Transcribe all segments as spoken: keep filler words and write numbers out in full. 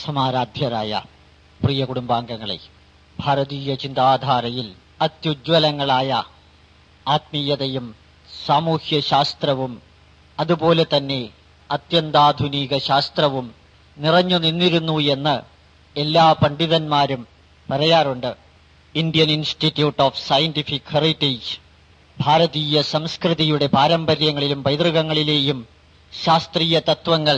സമാരാധ്യരായ പ്രിയ കുടുംബാംഗങ്ങളെ, ഭാരതീയ ചിന്താധാരയിൽ അത്യുജ്വലങ്ങളായ ആത്മീയതയും സാമൂഹ്യ ശാസ്ത്രവും അതുപോലെ തന്നെ അത്യന്താധുനിക ശാസ്ത്രവും നിറഞ്ഞു നിന്നിരുന്നു എന്ന് എല്ലാ പണ്ഡിതന്മാരും പറയാറുണ്ട്. Indian institute of scientific heritage ഭാരതീയ സംസ്കൃതിയുടെ പാരമ്പര്യങ്ങളിലും പൈതൃകങ്ങളിലെയും ശാസ്ത്രീയ തത്വങ്ങൾ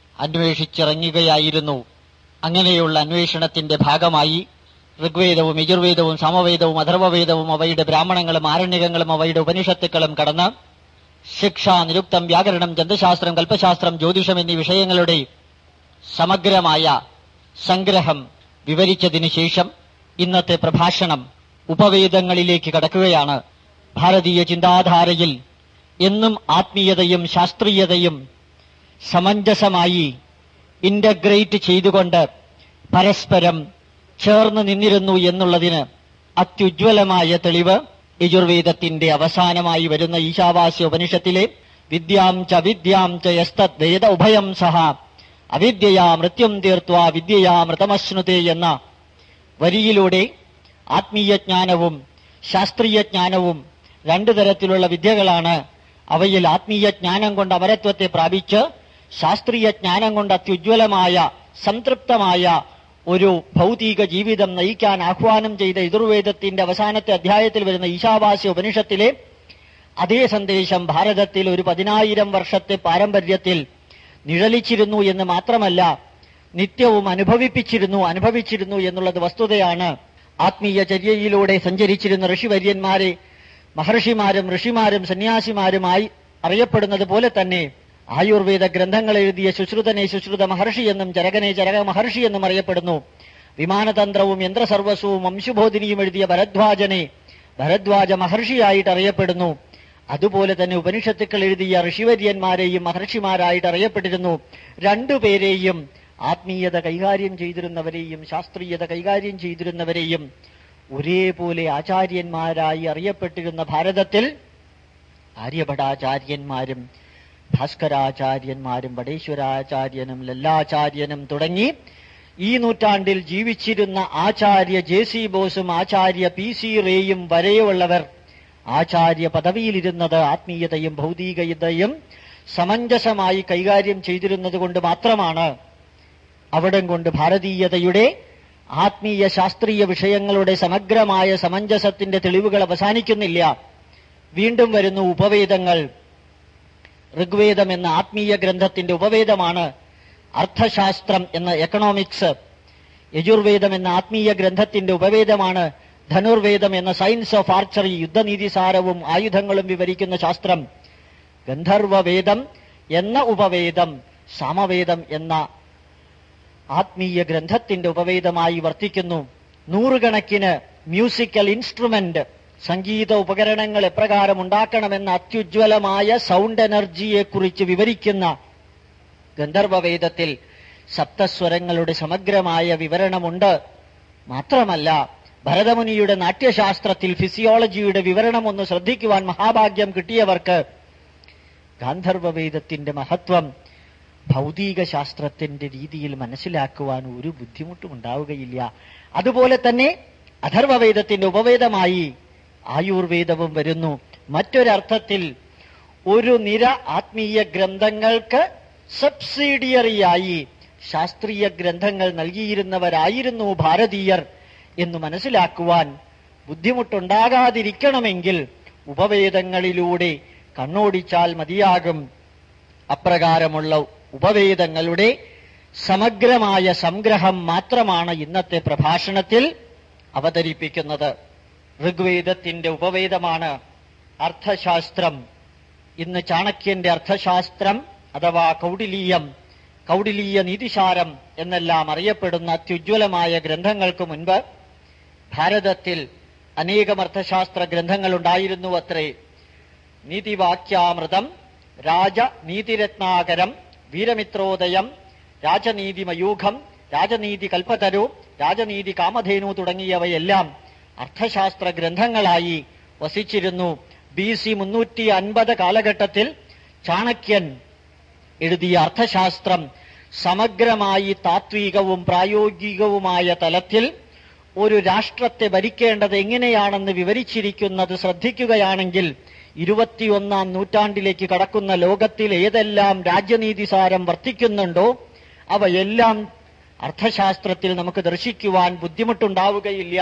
അന്വേഷിച്ചിറങ്ങുകയായിരുന്നു. അങ്ങനെയുള്ള അന്വേഷണത്തിന്റെ ഭാഗമായി ഋഗ്വേദവും യജുർവേദവും സാമവേദവും അഥർവവേദവും അവയുടെ ബ്രാഹ്മണങ്ങളും ആരണ്യകങ്ങളും അവയുടെ ഉപനിഷത്തുക്കളും കടന്ന് ശിക്ഷ, നിരുക്തം, വ്യാകരണം, ഛന്ദശാസ്ത്രം, കൽപ്പശാസ്ത്രം, ജ്യോതിഷം എന്നീ വിഷയങ്ങളുടെ സമഗ്രമായ സംഗ്രഹം വിവരിച്ചതിനു ശേഷം ഇന്നത്തെ പ്രഭാഷണം ഉപവേദങ്ങളിലേക്ക് കടക്കുകയാണ്. ഭാരതീയ ചിന്താധാരയിൽ എന്നും ആത്മീയതയും ശാസ്ത്രീയതയും സമഞ്ജസമായി ഇന്റഗ്രേറ്റ് ചെയ്തുകൊണ്ട് പരസ്പരം ചേർന്ന് നിന്നിരുന്നു എന്നുള്ളതിന് അത്യുജ്വലമായ തെളിവ് യജുർവേദത്തിന്റെ അവസാനമായി വരുന്ന ഈശാവാസ്യ ഉപനിഷത്തിലെ വിദ്യാം ച വിദ്യാം ച യസ്തദ് വേദ ഉഭയം സഹ അവിദ്യയാ മൃത്യും തീർത്വാ വിദ്യയാ മൃതമശ്നുതേ എന്ന വരിയിലൂടെ ആത്മീയജ്ഞാനവും ശാസ്ത്രീയജ്ഞാനവും രണ്ടു തരത്തിലുള്ള വിദ്യകളാണ്. അവയിൽ ആത്മീയജ്ഞാനം കൊണ്ട് അമരത്വത്തെ പ്രാപിച്ച് ശാസ്ത്രീയ ജ്ഞാനം കൊണ്ട് അത്യുജ്വലമായ സംതൃപ്തമായ ഒരു ഭൗതിക ജീവിതം നയിക്കാൻ ആഹ്വാനം ചെയ്ത യജുർവേദത്തിന്റെ അവസാനത്തെ അധ്യായത്തിൽ വരുന്ന ഈശാവാസ്യ ഉപനിഷത്തിലെ അതേ സന്ദേശം ഭാരതത്തിൽ ഒരു പതിനായിരം വർഷത്തെ പാരമ്പര്യത്തിൽ നിഴലിച്ചിരുന്നു എന്ന് മാത്രമല്ല, നിത്യവും അനുഭവിപ്പിച്ചിരുന്നു അനുഭവിച്ചിരുന്നു എന്നുള്ളത് വസ്തുതയാണ്. ആത്മീയ ചര്യയിലൂടെ സഞ്ചരിച്ചിരുന്ന ഋഷിവര്യന്മാരെ മഹർഷിമാരും ഋഷിമാരും സന്യാസിമാരുമായി അറിയപ്പെടുന്നത് പോലെ തന്നെ ആയുർവേദ ഗ്രന്ഥങ്ങൾ എഴുതിയ ശുശ്രുതനെ ശുശ്രുത മഹർഷി എന്നും ചരകനെ ചരക മഹർഷി എന്നും അറിയപ്പെടുന്നു. വിമാനതന്ത്രവും യന്ത്രസർവസ്വവും അംശുബോധിനിയും എഴുതിയ ഭരദ്വാജനെ ഭരദ്വാജ മഹർഷിയായിട്ട് അറിയപ്പെടുന്നു. അതുപോലെ തന്നെ ഉപനിഷത്തുക്കൾ എഴുതിയ ഋഷിവര്യന്മാരെയും മഹർഷിമാരായിട്ട് അറിയപ്പെട്ടിരുന്നു. രണ്ടുപേരെയും ആത്മീയത കൈകാര്യം ചെയ്തിരുന്നവരെയും ശാസ്ത്രീയത കൈകാര്യം ചെയ്തിരുന്നവരെയും ഒരേപോലെ ആചാര്യന്മാരായി അറിയപ്പെട്ടിരുന്ന ഭാരതത്തിൽ ആര്യഭടാചാര്യന്മാരും ഭാസ്കരാചാര്യന്മാരും വടേശ്വരാചാര്യനും ലല്ലാചാര്യനും തുടങ്ങി ഈ നൂറ്റാണ്ടിൽ ജീവിച്ചിരുന്ന ആചാര്യ ജെ സി ബോസും ആചാര്യ പി സി റേയും വരെയുള്ളവർ ആചാര്യ പദവിയിലിരുന്നത് ആത്മീയതയും ഭൗതികതയും സമഞ്ജസമായി കൈകാര്യം ചെയ്തിരുന്നത് കൊണ്ട് മാത്രമാണ്. അവിടം കൊണ്ട് ഭാരതീയതയുടെ ആത്മീയ ശാസ്ത്രീയ വിഷയങ്ങളുടെ സമഗ്രമായ സമഞ്ജസത്തിന്റെ തെളിവുകൾ അവസാനിക്കുന്നില്ല. വീണ്ടും വരുന്നു ഉപവേദങ്ങൾ. ഋഗ്വേദം എന്ന ആത്മീയ ഗ്രന്ഥത്തിന്റെ ഉപവേദമാണ് അർത്ഥശാസ്ത്രം എന്ന എക്കണോമിക്സ്. യജുർവേദം എന്ന ആത്മീയ ഗ്രന്ഥത്തിന്റെ ഉപവേദമാണ് ധനുർവേദം എന്ന സയൻസ് ഓഫ് ആർച്ചറി, യുദ്ധനീതിസാരവും ആയുധങ്ങളും വിവരിക്കുന്ന ശാസ്ത്രം. ഗന്ധർവവേദം എന്ന ഉപവേദം സാമവേദം എന്ന ആത്മീയ ഗ്രന്ഥത്തിന്റെ ഉപവേദമായി വർത്തിക്കുന്നു. നൂറുകണക്കിന് മ്യൂസിക്കൽ ഇൻസ്ട്രുമെന്റ്, സംഗീത ഉപകരണങ്ങൾ എപ്രകാരം ഉണ്ടാക്കണമെന്ന അത്യുജ്വലമായ സൗണ്ട് എനർജിയെക്കുറിച്ച് വിവരിക്കുന്ന ഗന്ധർവവേദത്തിൽ സപ്തസ്വരങ്ങളുടെ സമഗ്രമായ വിവരണമുണ്ട്. മാത്രമല്ല, ഭരതമുനിയുടെ നാട്യശാസ്ത്രത്തിൽ ഫിസിയോളജിയുടെ വിവരണം ഒന്ന് ശ്രദ്ധിക്കുവാൻ മഹാഭാഗ്യം കിട്ടിയവർക്ക് ഗാന്ധർവവേദത്തിന്റെ മഹത്വം ഭൗതിക ശാസ്ത്രത്തിന്റെ രീതിയിൽ മനസ്സിലാക്കുവാൻ ഒരു ബുദ്ധിമുട്ടും ഉണ്ടാവുകയില്ല. അതുപോലെ തന്നെ അഥർവവേദത്തിന്റെ ഉപവേദമായി ആയുർവേദവും വരുന്നു. മറ്റൊരർത്ഥത്തിൽ ഒരു നിര ആത്മീയ ഗ്രന്ഥങ്ങൾക്ക് സബ്സിഡിയറിയായി ശാസ്ത്രീയ ഗ്രന്ഥങ്ങൾ നൽകിയിരുന്നവരായിരുന്നു ഭാരതീയർ എന്ന് മനസ്സിലാക്കുവാൻ ബുദ്ധിമുട്ടുണ്ടാകാതിരിക്കണമെങ്കിൽ ഉപവേദങ്ങളിലൂടെ കണ്ണോടിച്ചാൽ മതിയാകും. അപ്രകാരമുള്ള ഉപവേദങ്ങളുടെ സമഗ്രമായ സംഗ്രഹം മാത്രമാണ് ഇന്നത്തെ പ്രഭാഷണത്തിൽ അവതരിപ്പിക്കുന്നത്. ഋഗ്വേദത്തിന്റെ ഉപവേദമാണ് അർത്ഥശാസ്ത്രം. ഇന്ന് ചാണക്യന്റെ അർത്ഥശാസ്ത്രം അഥവാ കൗടിലീയം, കൗടിലീയ നീതിസാരം എന്നെല്ലാം അറിയപ്പെടുന്ന അത്യുജ്വലമായ ഗ്രന്ഥങ്ങൾക്ക് മുൻപ് ഭാരതത്തിൽ അനേകം അർത്ഥശാസ്ത്ര ഗ്രന്ഥങ്ങൾ ഉണ്ടായിരുന്നു അത്രേ. നീതിവാക്യാമൃതം, രാജനീതിരത്നാകരം, വീരമിത്രോദയം, രാജനീതിമയൂഖം, രാജനീതി കൽപ്പതരു, രാജനീതി കാമധേനു തുടങ്ങിയവയെല്ലാം അർത്ഥശാസ്ത്ര ഗ്രന്ഥങ്ങളായി വസിച്ചിരുന്നു. ബി സി മുന്നൂറ്റി അൻപത് കാലഘട്ടത്തിൽ ചാണക്യൻ എഴുതിയ അർത്ഥശാസ്ത്രം സമഗ്രമായി താത്വികവും പ്രായോഗികവുമായ തലത്തിൽ ഒരു രാഷ്ട്രത്തെ ഭരിക്കേണ്ടത് എങ്ങനെയാണെന്ന് വിവരിച്ചിരിക്കുന്നത് ശ്രദ്ധിക്കുകയാണെങ്കിൽ ഇരുപത്തിയൊന്നാം നൂറ്റാണ്ടിലേക്ക് കടക്കുന്ന ലോകത്തിൽ ഏതെല്ലാം രാജ്യനീതിസാരം വർത്തിക്കുന്നുണ്ടോ അവയെല്ലാം അർത്ഥശാസ്ത്രത്തിൽ നമുക്ക് ദർശിക്കുവാൻ ബുദ്ധിമുട്ടുണ്ടാവുകയില്ല.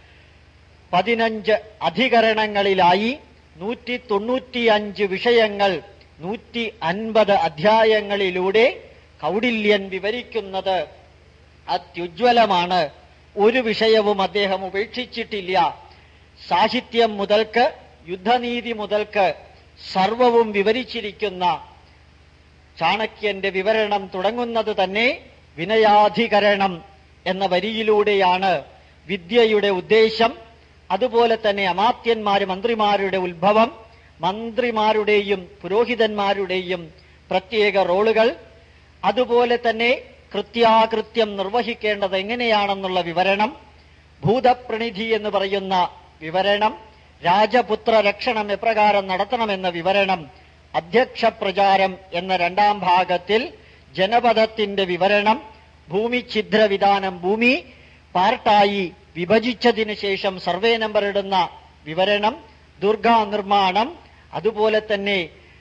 പതിനഞ്ച് അധികരണങ്ങളിലായി നൂറ്റി തൊണ്ണൂറ്റിയഞ്ച് വിഷയങ്ങൾ നൂറ്റി അൻപത് അധ്യായങ്ങളിലൂടെ കൗടില്യൻ വിവരിക്കുന്നത് അത്യുജ്വലമാണ്. ഒരു വിഷയവും അദ്ദേഹം ഉപേക്ഷിച്ചിട്ടില്ല. സാഹിത്യം മുതൽക്ക് യുദ്ധനീതി മുതൽക്ക് സർവവും വിവരിച്ചിരിക്കുന്ന ചാണക്യന്റെ വിവരണം തുടങ്ങുന്നത് തന്നെ വിനയാധികരണം എന്ന വരിയിലൂടെയാണ്. വിദ്യയുടെ ഉദ്ദേശം, അതുപോലെ തന്നെ അമാത്യന്മാര് മന്ത്രിമാരുടെ ഉത്ഭവം, മന്ത്രിമാരുടെയും പുരോഹിതന്മാരുടെയും പ്രത്യേക റോളുകൾ, അതുപോലെ തന്നെ കൃത്യാകൃത്യം നിർവഹിക്കേണ്ടത് എങ്ങനെയാണെന്നുള്ള വിവരണം, ഭൂതപ്രണിധി എന്ന് പറയുന്ന വിവരണം, രാജപുത്ര രക്ഷണം എപ്രകാരം നടത്തണമെന്ന വിവരണം, അധ്യക്ഷ പ്രചാരം എന്ന രണ്ടാം ഭാഗത്തിൽ ജനപദത്തിന്റെ വിവരണം, ഭൂമി ഛിദ്രവിധാനം, ഭൂമി പാർട്ടായി വിഭജിച്ചതിന് ശേഷം സർവേ നമ്പർ ഇടുന്ന വിവരണം, ദുർഗാ നിർമ്മാണം, അതുപോലെ തന്നെ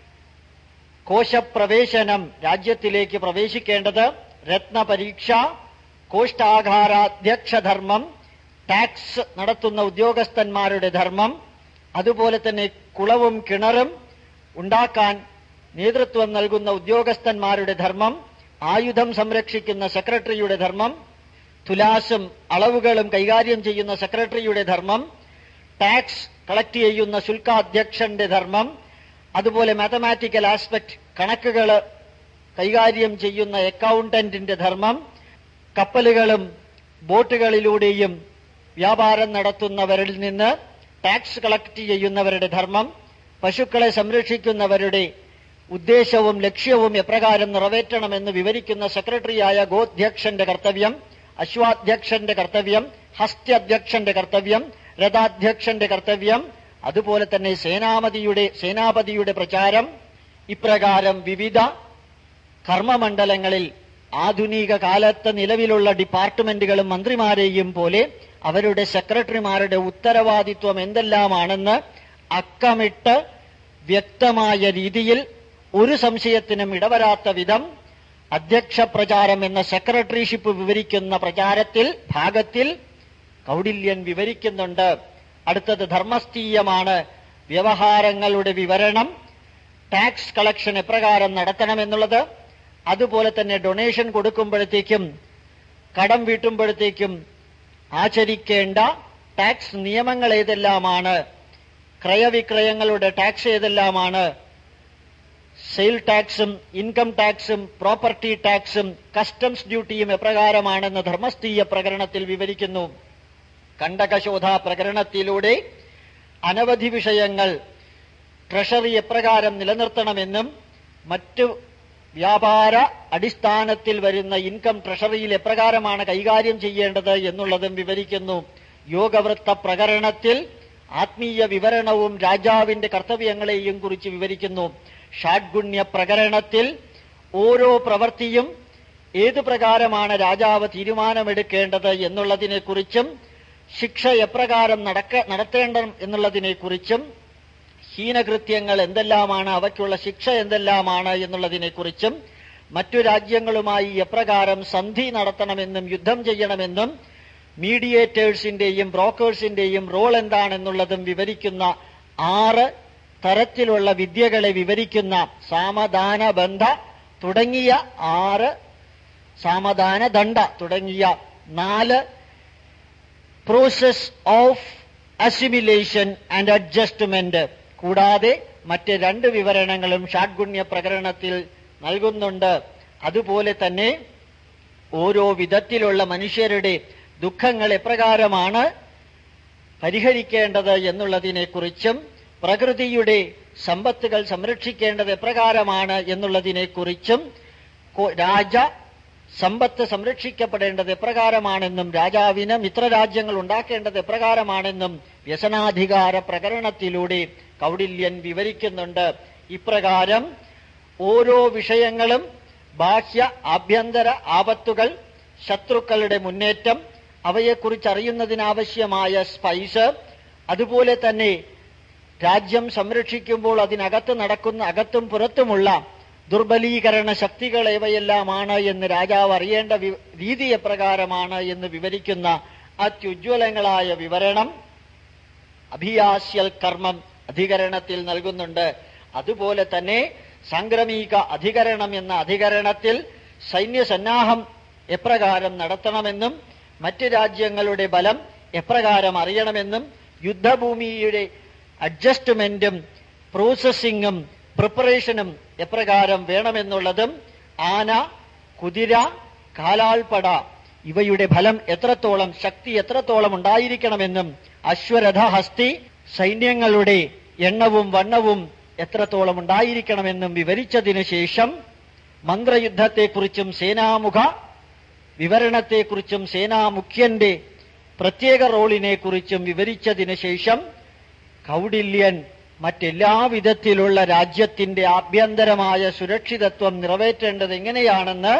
കോശപ്രവേശനം, രാജ്യത്തിലേക്ക് പ്രവേശിക്കേണ്ടത്, രത്നപരീക്ഷ, കോഷ്ടാഘാരാധ്യക്ഷധർമ്മം, ടാക്സ് നടത്തുന്ന ഉദ്യോഗസ്ഥന്മാരുടെ ധർമ്മം, അതുപോലെ തന്നെ കുളവും കിണറും ഉണ്ടാക്കാൻ നേതൃത്വം നൽകുന്ന ഉദ്യോഗസ്ഥന്മാരുടെ ധർമ്മം, ആയുധം സംരക്ഷിക്കുന്ന സെക്രട്ടറിയുടെ ധർമ്മം, തുലാസും അളവുകളും കൈകാര്യം ചെയ്യുന്ന സെക്രട്ടറിയുടെ ധർമ്മം, ടാക്സ് കളക്ട് ചെയ്യുന്ന ശുൽക്കാധ്യക്ഷന്റെ ധർമ്മം, അതുപോലെ മാത്തമാറ്റിക്കൽ ആസ്പെക്ട് കണക്കുകൾ കൈകാര്യം ചെയ്യുന്ന അക്കൗണ്ടന്റിന്റെ ധർമ്മം, കപ്പലുകളും ബോട്ടുകളിലൂടെയും വ്യാപാരം നടത്തുന്നവരിൽ നിന്ന് ടാക്സ് കളക്ട് ചെയ്യുന്നവരുടെ ധർമ്മം, പശുക്കളെ സംരക്ഷിക്കുന്നവരുടെ ഉദ്ദേശവും ലക്ഷ്യവും എപ്രകാരം നിറവേറ്റണമെന്ന് വിവരിക്കുന്ന സെക്രട്ടറിയായ ഗോധ്യക്ഷന്റെ കർത്തവ്യം, അശ്വാധ്യക്ഷന്റെ കർത്തവ്യം, ഹസ്ത്യാധ്യക്ഷന്റെ കർത്തവ്യം, രഥാധ്യക്ഷന്റെ കർത്തവ്യം, അതുപോലെ തന്നെ സേനാപതിയുടെ സേനാപതിയുടെ പ്രചാരം. ഇപ്രകാരം വിവിധ കർമ്മമണ്ഡലങ്ങളിൽ ആധുനിക കാലത്ത് നിലവിലുള്ള ഡിപ്പാർട്ട്മെന്റുകളും മന്ത്രിമാരെയും പോലെ അവരുടെ സെക്രട്ടറിമാരുടെ ഉത്തരവാദിത്വം എന്തെല്ലാമാണെന്ന് അക്കമിട്ട് വ്യക്തമായ രീതിയിൽ ഒരു സംശയത്തിനും ഇടവരാത്ത വിധം അധ്യക്ഷ പ്രചാരം എന്ന സെക്രട്ടറിഷിപ്പ് വിവരിക്കുന്ന പ്രചാരത്തിൽ ഭാഗത്തിൽ കൗടില്യൻ വിവരിക്കുന്നുണ്ട്. അടുത്തത് ധർമ്മസ്ഥീയമാണ്. വ്യവഹാരങ്ങളുടെ വിവരണം, ടാക്സ് കളക്ഷൻ എപ്രകാരം നടത്തണമെന്നുള്ളത്, അതുപോലെ തന്നെ ഡൊണേഷൻ കൊടുക്കുമ്പോഴത്തേക്കും കടം വീട്ടുമ്പോഴത്തേക്കും ആചരിക്കേണ്ട ടാക്സ് നിയമങ്ങൾ ഏതെല്ലാമാണ്, ക്രയവിക്രയങ്ങളുടെ ടാക്സ് ഏതെല്ലാമാണ്, സെയിൽ ടാക്സും ഇൻകം ടാക്സും പ്രോപ്പർട്ടി ടാക്സും കസ്റ്റംസ് ഡ്യൂട്ടിയും എപ്രകാരമാണെന്ന് ധർമ്മസ്ഥീയ പ്രകരണത്തിൽ വിവരിക്കുന്നു. കണ്ടകശോധ പ്രകരണത്തിലൂടെ അനവധി വിഷയങ്ങൾ ട്രഷറി എപ്രകാരം നിലനിർത്തണമെന്നും മറ്റു വ്യാപാര അടിസ്ഥാനത്തിൽ വരുന്ന ഇൻകം ട്രഷറിയിൽ എപ്രകാരമാണ് കൈകാര്യം ചെയ്യേണ്ടത് എന്നുള്ളതും വിവരിക്കുന്നു. യോഗവൃത്ത പ്രകരണത്തിൽ ആത്മീയ വിവരണവും രാജാവിന്റെ കർത്തവ്യങ്ങളെയും കുറിച്ച് വിവരിക്കുന്നു. ഷാഡ്ഗുണ്യ പ്രകരണത്തിൽ ഓരോ പ്രവൃത്തിയും ഏതു പ്രകാരമാണ് രാജാവ് തീരുമാനമെടുക്കേണ്ടത് എന്നുള്ളതിനെക്കുറിച്ചും ശിക്ഷ എപ്രകാരം നടക്ക നടത്തേണ്ട എന്നുള്ളതിനെക്കുറിച്ചും ഹീനകൃത്യങ്ങൾ എന്തെല്ലാമാണ്, അവയ്ക്കുള്ള ശിക്ഷ എന്തെല്ലാമാണ് എന്നുള്ളതിനെക്കുറിച്ചും മറ്റു രാജ്യങ്ങളുമായി എപ്രകാരം സന്ധി നടത്തണമെന്നും യുദ്ധം ചെയ്യണമെന്നും മീഡിയേറ്റേഴ്സിന്റെയും ബ്രോക്കേഴ്സിന്റെയും റോൾ എന്താണെന്നുള്ളതും വിവരിക്കുന്ന ആറ് തരത്തിലുള്ള വിദ്യകളെ വിവരിക്കുന്ന സാമദാന ബന്ധ തുടങ്ങിയ ആറ് സാമദാന ദണ്ഡ തുടങ്ങിയ നാല് process of assimilation and adjustment കൂടാതെ മറ്റ് രണ്ട് വിവരണങ്ങളും ഷാഡ്ഗുണ്യ പ്രകരണത്തിൽ നൽകുന്നുണ്ട്. അതുപോലെ തന്നെ ഓരോ വിധത്തിലുള്ള മനുഷ്യരുടെ ദുഃഖങ്ങൾ എപ്രകാരമാണ് പരിഹരിക്കേണ്ടത് എന്നുള്ളതിനെക്കുറിച്ചും പ്രകൃതിയുടെ സമ്പത്തുകൾ സംരക്ഷിക്കേണ്ടത് എപ്രകാരമാണ് എന്നുള്ളതിനെക്കുറിച്ചും രാജ സമ്പത്ത് സംരക്ഷിക്കപ്പെടേണ്ടത് എപ്രകാരമാണെന്നും രാജാവിന് മിത്രരാജ്യങ്ങൾ ഉണ്ടാക്കേണ്ടത് എപ്രകാരമാണെന്നും വ്യസനാധികാര പ്രകരണത്തിലൂടെ കൗടില്യൻ വിവരിക്കുന്നുണ്ട്. ഇപ്രകാരം ഓരോ വിഷയങ്ങളും ബാഹ്യ ആഭ്യന്തര ആപത്തുകൾ, ശത്രുക്കളുടെ മുന്നേറ്റം, അവയെക്കുറിച്ച് അറിയുന്നതിനാവശ്യമായ സ്പൈസ്, അതുപോലെ തന്നെ രാജ്യം സംരക്ഷിക്കുമ്പോൾ അതിനകത്ത് നടക്കുന്ന അകത്തും പുറത്തുമുള്ള ദുർബലീകരണ ശക്തികൾ ഏവയെല്ലാമാണ് എന്ന് രാജാവ് അറിയേണ്ട രീതി എപ്രകാരമാണ് എന്ന് വിവരിക്കുന്ന അത്യുജ്വലങ്ങളായ വിവരണം അഭിയാസ്യൽ കർമ്മം അധികരണത്തിൽ നൽകുന്നുണ്ട്. അതുപോലെ തന്നെ സാംക്രമിക അധികരണം എന്ന അധികരണത്തിൽ സൈന്യസന്നാഹം എപ്രകാരം നടത്തണമെന്നും മറ്റ് രാജ്യങ്ങളുടെ ബലം എപ്രകാരം അറിയണമെന്നും യുദ്ധഭൂമിയുടെ അഡ്ജസ്റ്റ്മെന്റും പ്രോസസ്സിങ്ങും പ്രിപ്പറേഷനും എപ്രകാരം വേണമെന്നുള്ളതും ആന, കുതിര, കാലാൾപ്പട ഇവയുടെ ഫലം എത്രത്തോളം, ശക്തി എത്രത്തോളം ഉണ്ടായിരിക്കണമെന്നും അശ്വരഥ, ഹസ്തി സൈന്യങ്ങളുടെ എണ്ണവും വണ്ണവും എത്രത്തോളം ഉണ്ടായിരിക്കണമെന്നും വിവരിച്ചതിനു ശേഷം മന്ത്രയുദ്ധത്തെക്കുറിച്ചും സേനാമുഖ വിവരണത്തെക്കുറിച്ചും സേനാമുഖ്യന്റെ പ്രത്യേക റോളിനെ കുറിച്ചും വിവരിച്ചതിനു ശേഷം കൗടില്യൻ മറ്റെല്ലാ വിധത്തിലുള്ള രാജ്യത്തിന്റെ ആഭ്യന്തരമായ സുരക്ഷിതത്വം നിറവേറ്റേണ്ടത് എങ്ങനെയാണെന്ന്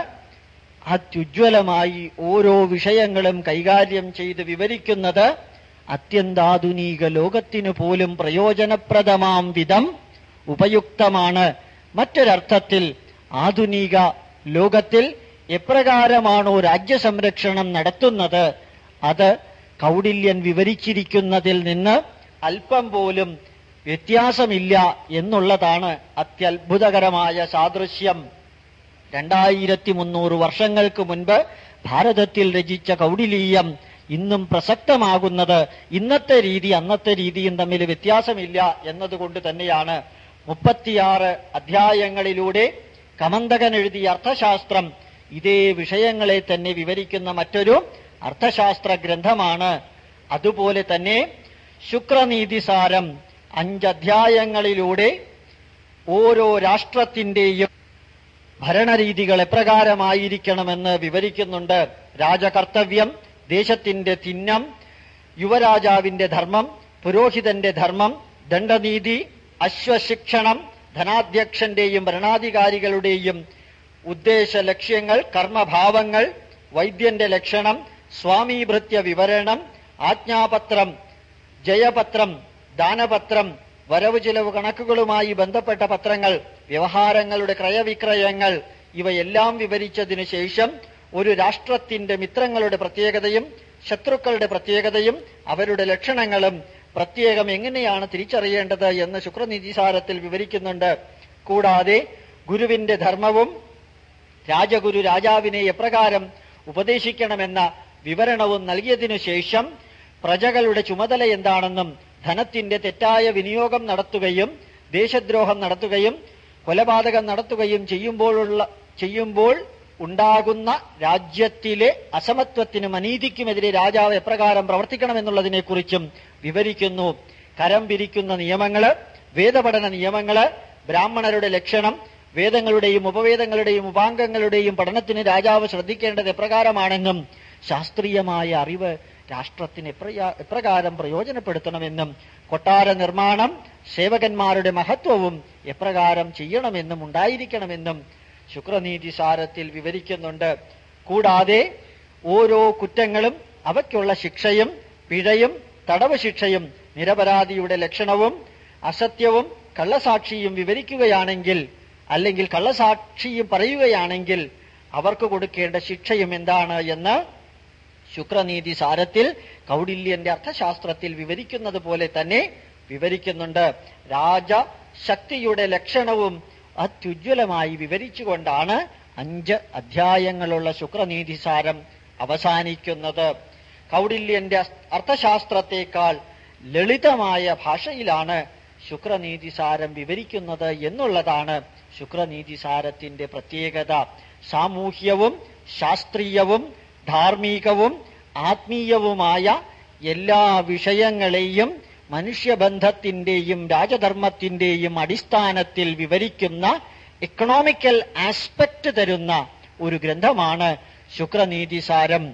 അത്യുജ്വലമായി ഓരോ വിഷയങ്ങളും കൈകാര്യം ചെയ്ത് വിവരിക്കുന്നത് അത്യന്താധുനിക ലോകത്തിനു പോലും പ്രയോജനപ്രദമാം വിധം ഉപയുക്തമാണ്. മറ്റൊരർത്ഥത്തിൽ ആധുനിക ലോകത്തിൽ എപ്രകാരമാണോ രാജ്യസംരക്ഷണം നടത്തുന്നത് അത് കൗടില്യൻ വിവരിച്ചിരിക്കുന്നതിൽ നിന്ന് അല്പം പോലും വ്യത്യാസമില്ല എന്നുള്ളതാണ് അത്യത്ഭുതകരമായ സാദൃശ്യം. രണ്ടായിരത്തി മുന്നൂറ് വർഷങ്ങൾക്ക് മുൻപ് ഭാരതത്തിൽ രചിച്ച കൗടിലീയം ഇന്നും പ്രസക്തമാകുന്നത് ഇന്നത്തെ രീതി അന്നത്തെ രീതിയും തമ്മിൽ വ്യത്യാസമില്ല എന്നതുകൊണ്ട് തന്നെയാണ്. മുപ്പത്തിയാറ് അധ്യായങ്ങളിലൂടെ കമന്തകൻ എഴുതിയ അർത്ഥശാസ്ത്രം ഇതേ വിഷയങ്ങളെ തന്നെ വിവരിക്കുന്ന മറ്റൊരു അർത്ഥശാസ്ത്ര ഗ്രന്ഥമാണ്. അതുപോലെ തന്നെ ശുക്രനീതിസാരം അഞ്ചധ്യായങ്ങളിലൂടെ ഓരോ രാഷ്ട്രത്തിന്റെയും ഭരണരീതികൾ എപ്രകാരമായിരിക്കണമെന്ന് വിവരിക്കുന്നുണ്ട്. രാജകർത്തവ്യം, ദേശത്തിന്റെ ചിഹ്നം, യുവരാജാവിന്റെ ധർമ്മം, പുരോഹിതന്റെ ധർമ്മം, ദണ്ഡനീതി, അശ്വശിക്ഷണം, ധനാധ്യക്ഷന്റെയും ഭരണാധികാരികളുടെയും ഉദ്ദേശ ലക്ഷ്യങ്ങൾ, കർമ്മഭാവങ്ങൾ, വൈദ്യന്റെ ലക്ഷണം, സ്വാമീഭൃത്യ വിവരണം, ആജ്ഞാപത്രം, ജയപത്രം, ദാനപത്രം, വരവ് ചിലവ് കണക്കുകളുമായി ബന്ധപ്പെട്ട പത്രങ്ങൾ, വ്യവഹാരങ്ങളുടെ ക്രയവിക്രയങ്ങൾ ഇവയെല്ലാം വിവരിച്ചതിനു ശേഷം ഒരു രാഷ്ട്രത്തിന്റെ മിത്രങ്ങളുടെ പ്രത്യേകതയും ശത്രുക്കളുടെ പ്രത്യേകതയും അവരുടെ ലക്ഷണങ്ങളും പ്രത്യേകം എങ്ങനെയാണ് തിരിച്ചറിയേണ്ടത് എന്ന് ശുക്രനീതിസാരത്തിൽ വിവരിക്കുന്നുണ്ട്. കൂടാതെ ഗുരുവിന്റെ ധർമ്മവും രാജഗുരു രാജാവിനെ എപ്രകാരം ഉപദേശിക്കണമെന്ന വിവരണവും നൽകിയതിനു ശേഷം പ്രജകളുടെ ചുമതല എന്താണെന്നും ധനത്തിന്റെ തെറ്റായ വിനിയോഗം നടത്തുകയും ദേശദ്രോഹം നടത്തുകയും കൊലപാതകം നടത്തുകയും ചെയ്യുമ്പോഴുള്ള ചെയ്യുമ്പോൾ ഉണ്ടാകുന്ന രാജ്യത്തിലെ അസമത്വത്തിനും അനീതിക്കുമെതിരെ രാജാവ് എപ്രകാരം പ്രവർത്തിക്കണമെന്നുള്ളതിനെക്കുറിച്ചും വിവരിക്കുന്നു. കരം പിരിക്കുന്ന നിയമങ്ങള്, വേദപഠന നിയമങ്ങള്, ബ്രാഹ്മണരുടെ ലക്ഷണം, വേദങ്ങളുടെയും ഉപവേദങ്ങളുടെയും ഉപാംഗങ്ങളുടെയും പഠനത്തിന് രാജാവ് ശ്രദ്ധിക്കേണ്ടത് എപ്രകാരമാണെന്നും ശാസ്ത്രീയമായ അറിവ് രാഷ്ട്രത്തിന് എപ്രകാരം പ്രയോജനപ്പെടുത്തണമെന്നും കൊട്ടാര നിർമ്മാണം സേവകന്മാരുടെ മഹത്വവും എപ്രകാരം ചെയ്യണമെന്നും ഉണ്ടായിരിക്കണമെന്നും ശുക്രനീതിസാരത്തിൽ വിവരിക്കുന്നുണ്ട്. കൂടാതെ ഓരോ കുറ്റങ്ങളും അവയ്ക്കുള്ള ശിക്ഷയും പിഴയും തടവ് ശിക്ഷയും നിരപരാധിയുടെ ലക്ഷണവും അസത്യവും കള്ളസാക്ഷിയും വിവരിക്കുകയാണെങ്കിൽ അല്ലെങ്കിൽ കള്ളസാക്ഷിയും പറയുകയാണെങ്കിൽ അവർക്ക് കൊടുക്കേണ്ട ശിക്ഷയും എന്താണ് എന്ന് ശുക്രനീതിസാരത്തിൽ കൗടില്യന്റെ അർത്ഥശാസ്ത്രത്തിൽ വിവരിക്കുന്നത് പോലെ തന്നെ വിവരിക്കുന്നുണ്ട്. രാജശക്തിയുടെ ലക്ഷണവും അത്യുജ്വലമായി വിവരിച്ചുകൊണ്ടാണ് അഞ്ച് അധ്യായങ്ങളുള്ള ശുക്രനീതിസാരം അവസാനിക്കുന്നത്. കൗടില്യന്റെ അർത്ഥശാസ്ത്രത്തെക്കാൾ ലളിതമായ ഭാഷയിലാണ് ശുക്രനീതിസാരം വിവരിക്കുന്നത് എന്നുള്ളതാണ് ശുക്രനീതിസാരത്തിന്റെ പ്രത്യേകത. സാമൂഹ്യവും ശാസ്ത്രീയവും ധാർമ്മികവും ആത്മീയവുമായ എല്ലാ വിഷയങ്ങളെയും മനുഷ്യബന്ധത്തിന്റെയും രാജധർമ്മത്തിന്റെയും അടിസ്ഥാനത്തിൽ വിവരിക്കുന്ന എക്കണോമിക്കൽ ആസ്പെക്ട് തരുന്ന ഒരു ഗ്രന്ഥമാണ് ശുക്രനീതിസാരം.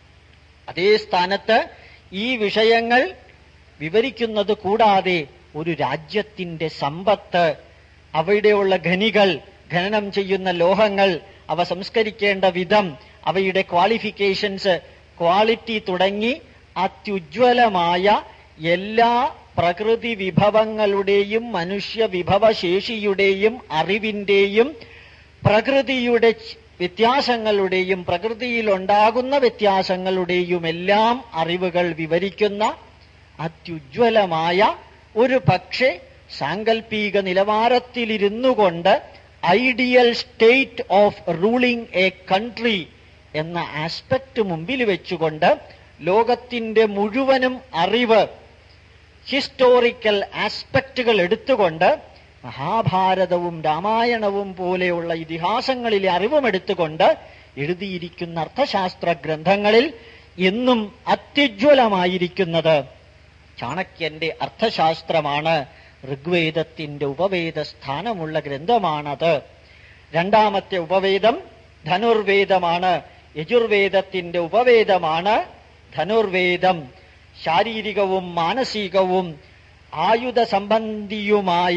അതേ സ്ഥാനത്ത് ഈ വിഷയങ്ങൾ വിവരിക്കുന്നത് കൂടാതെ ഒരു രാജ്യത്തിന്റെ സമ്പത്ത്, അവിടെയുള്ള ഖനികൾ, ഖനനം ചെയ്യുന്ന ലോഹങ്ങൾ, അവ സംസ്കരിക്കേണ്ട വിധം, അവയുടെ ക്വാളിഫിക്കേഷൻസ്, ക്വാളിറ്റി തുടങ്ങി അത്യുജ്വലമായ എല്ലാ പ്രകൃതി വിഭവങ്ങളുടെയും മനുഷ്യ വിഭവശേഷിയുടെയും അറിവിന്റെയും പ്രകൃതിയുടെ വ്യത്യാസങ്ങളുടെയും പ്രകൃതിയിലുണ്ടാകുന്ന വ്യത്യാസങ്ങളുടെയും എല്ലാം അറിവുകൾ വിവരിക്കുന്ന അത്യുജ്വലമായ, ഒരു പക്ഷേ സാങ്കല്പിക നിലവാരത്തിലിരുന്നു കൊണ്ട് ideal state of ruling a country എന്ന ആസ്പെക്ട് മുമ്പിൽ വെച്ചുകൊണ്ട് ലോകത്തിന്റെ മുഴുവനും അറിവ്, ഹിസ്റ്റോറിക്കൽ ആസ്പെക്റ്റുകൾ എടുത്തുകൊണ്ട് മഹാഭാരതവും രാമായണവും പോലെയുള്ള ഇതിഹാസങ്ങളിലെ അറിവും എടുത്തുകൊണ്ട് എഴുതിയിരിക്കുന്ന അർത്ഥശാസ്ത്ര ഗ്രന്ഥങ്ങളിൽ എന്നും അത്യുജ്വലമായിരിക്കുന്നത് ചാണക്യന്റെ അർത്ഥശാസ്ത്രമാണ്. ഋഗ്വേദത്തിന്റെ ഉപവേദ സ്ഥാനമുള്ള ഗ്രന്ഥമാണത്. രണ്ടാമത്തെ ഉപവേദം ധനുർവേദമാണ്. യജുർവേദത്തിന്റെ ഉപവേദമാണ് ധനുർവേദം. ശാരീരികവും മാനസികവും ആയുധ സംബന്ധിയുമായ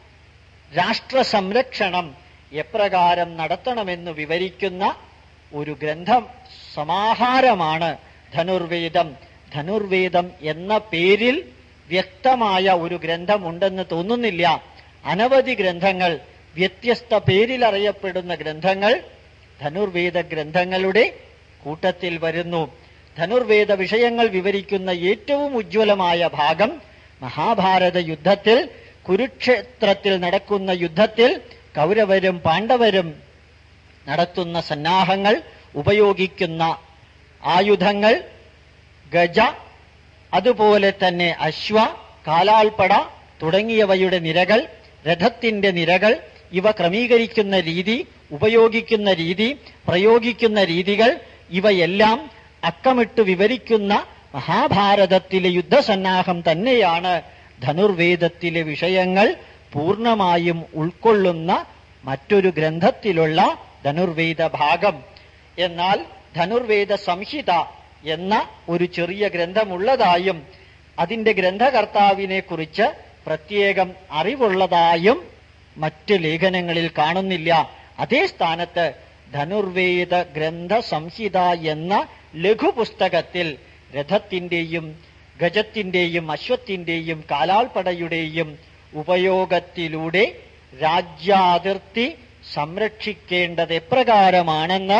രാഷ്ട്ര സംരക്ഷണം എപ്രകാരം നടത്തണമെന്ന് വിവരിക്കുന്ന ഒരു ഗ്രന്ഥം സമാഹാരമാണ് ധനുർവേദം. ധനുർവേദം എന്ന പേരിൽ വ്യക്തമായ ഒരു ഗ്രന്ഥമുണ്ടെന്ന് തോന്നുന്നില്ല. അനവധി ഗ്രന്ഥങ്ങൾ, വ്യത്യസ്ത പേരിൽ അറിയപ്പെടുന്ന ഗ്രന്ഥങ്ങൾ ധനുർവേദ ഗ്രന്ഥങ്ങളുടെ കൂട്ടത്തിൽ വരുന്നു. ധനുർവേദ വിഷയങ്ങൾ വിവരിക്കുന്ന ഏറ്റവും ഉജ്ജ്വലമായ ഭാഗം മഹാഭാരത യുദ്ധത്തിൽ, കുരുക്ഷേത്രത്തിൽ നടക്കുന്ന യുദ്ധത്തിൽ കൗരവരും പാണ്ഡവരും നടത്തുന്ന സന്നാഹങ്ങൾ, ഉപയോഗിക്കുന്ന ആയുധങ്ങൾ, ഗജ, അതുപോലെ തന്നെ അശ്വ, കാലാൾപ്പട തുടങ്ങിയവയുടെ നിരകൾ, രഥത്തിന്റെ നിരകൾ, ഇവ ക്രമീകരിക്കുന്ന രീതി, ഉപയോഗിക്കുന്ന രീതി, പ്രയോഗിക്കുന്ന രീതികൾ, ഇവയെല്ലാം അക്കമിട്ട് വിവരിക്കുന്ന മഹാഭാരതത്തിലെ യുദ്ധസന്നാഹം തന്നെയാണ് ധനുർവേദത്തിലെ വിഷയങ്ങൾ പൂർണ്ണമായും ഉൾക്കൊള്ളുന്ന മറ്റൊരു ഗ്രന്ഥത്തിലുള്ള ധനുർവേദ ഭാഗം. എന്നാൽ ധനുർവേദ സംഹിത എന്ന ഒരു ചെറിയ ഗ്രന്ഥമുള്ളതായും അതിന്റെ ഗ്രന്ഥകർത്താവിനെ കുറിച്ച് പ്രത്യേകം അറിവുള്ളതായും മറ്റ് ലേഖനങ്ങളിൽ കാണുന്നില്ല. അതേ സ്ഥാനത്ത് ധനുർവേദ ഗ്രന്ഥ സംഹിത എന്ന ലഘുപുസ്തകത്തിൽ രഥത്തിന്റെയും ഗജത്തിന്റെയും അശ്വത്തിന്റെയും കാലാൾപ്പടയുടെയും ഉപയോഗത്തിലൂടെ രാജ്യാതിർത്തി സംരക്ഷിക്കേണ്ടത് എപ്രകാരമാണെന്ന്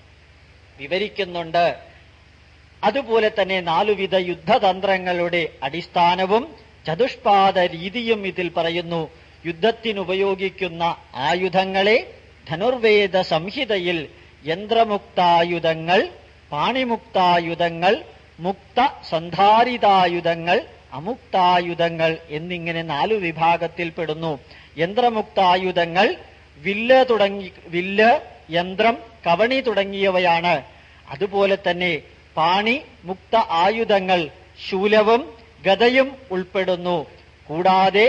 വിവരിക്കുന്നുണ്ട്. അതുപോലെ തന്നെ നാലുവിധ യുദ്ധതന്ത്രങ്ങളുടെ അടിസ്ഥാനവും ചതുഷ്പാദ രീതിയും ഇതിൽ പറയുന്നു. യുദ്ധത്തിനുപയോഗിക്കുന്ന ആയുധങ്ങളെ ധനുർവേദ സംഹിതയിൽ യന്ത്രമുക്തായുധങ്ങൾ, പാണിമുക്തായുധങ്ങൾ, മുക്ത സന്ധാരിതായുധങ്ങൾ, അമുക്തായുധങ്ങൾ എന്നിങ്ങനെ നാലു വിഭാഗത്തിൽപ്പെടുന്നു. യന്ത്രമുക്തായുധങ്ങൾ വില്ല് തുടങ്ങി വില്ല്, യന്ത്രം, കവണി തുടങ്ങിയവയാണ്. അതുപോലെ തന്നെ പാണി മുക്ത ആയുധങ്ങൾ ശൂലവും ഗദയും ഉൾപ്പെടുന്നു. കൂടാതെ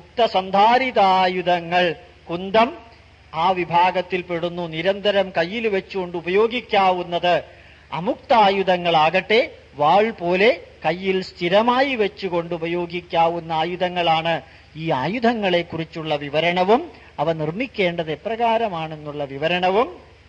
മുക്തസന്ധാരിതായുധങ്ങൾ കുന്തം ആ വിഭാഗത്തിൽപ്പെടുന്നു, നിരന്തരം കയ്യിൽ വെച്ചുകൊണ്ട് ഉപയോഗിക്കാവുന്നത്. അമുക്തായുധങ്ങളാകട്ടെ വാൾ പോലെ കയ്യിൽ സ്ഥിരമായി വെച്ചുകൊണ്ട് ഉപയോഗിക്കാവുന്ന ആയുധങ്ങളാണ്. ഈ ആയുധങ്ങളെ കുറിച്ചുള്ള വിവരണവും അവ നിർമ്മിക്കേണ്ടത് എപ്രകാരമാണെന്നുള്ള വിവരണവും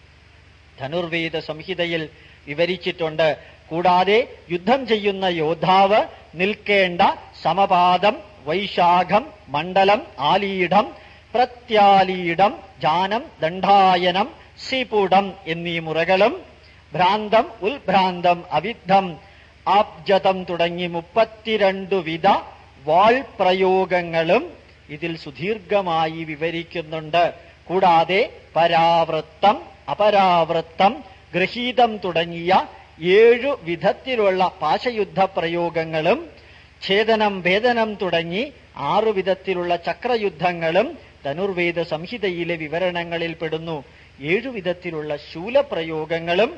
ധനുർവേദ സംഹിതയിൽ വിവരിച്ചിട്ടുണ്ട്. കൂടാതെ യുദ്ധം ചെയ്യുന്ന യോദ്ധാവ് നിൽക്കേണ്ട സമപാദം, വൈശാഖം, മണ്ഡലം, ആലീഢം, പ്രത്യാലീഢം, ജാനം, ദണ്ഡായനം, സിപുടം എന്നീ മുറകളും ഭ്രാന്തം, ഉൽഭ്രാന്തം, അവിദ്ധം, ആബ്ജതം തുടങ്ങി മുപ്പത്തിരണ്ടു വിധ വാൾ പ്രയോഗങ്ങളും ഇതിൽ സുദീർഘമായി വിവരിക്കുന്നുണ്ട്. കൂടാതെ പരാവൃത്തം, അപരാവൃത്തം, ഗൃഹീതം തുടങ്ങിയ ഏഴു വിധത്തിലുള്ള പാശയുദ്ധ പ്രയോഗങ്ങളും ഛേദനം, ഭേദനം തുടങ്ങി ആറു വിധത്തിലുള്ള ചക്രയുദ്ധങ്ങളും ധനുർവേദ സംഹിതയിലെ വിവരണങ്ങളിൽ പെടുന്നു. ഏഴു വിധത്തിലുള്ള ശൂലപ്രയോഗങ്ങളും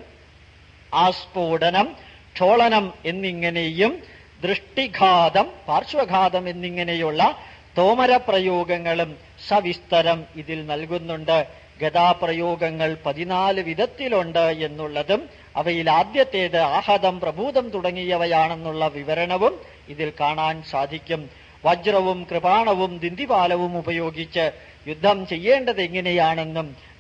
ആസ്ഫോടനം, ക്ഷോളനം എന്നിങ്ങനെയും ദൃഷ്ടിഘാതം, പാർശ്വഘാതം എന്നിങ്ങനെയുള്ള തോമരപ്രയോഗങ്ങളും സവിസ്തരം ഇതിൽ നൽകുന്നുണ്ട്. ഗദാപ്രയോഗങ്ങൾ പതിനാല് വിധത്തിലുണ്ട് എന്നുള്ളതും അവയിൽ ആദ്യത്തേത് ആഹതം, പ്രഭൂതം തുടങ്ങിയവയാണെന്നുള്ള വിവരണവും ഇതിൽ കാണാൻ സാധിക്കും. വജ്രവും കൃപാണവും ദിന്തിപാലവും ഉപയോഗിച്ച് യുദ്ധം ചെയ്യേണ്ടത് എങ്ങനെയാണെന്നും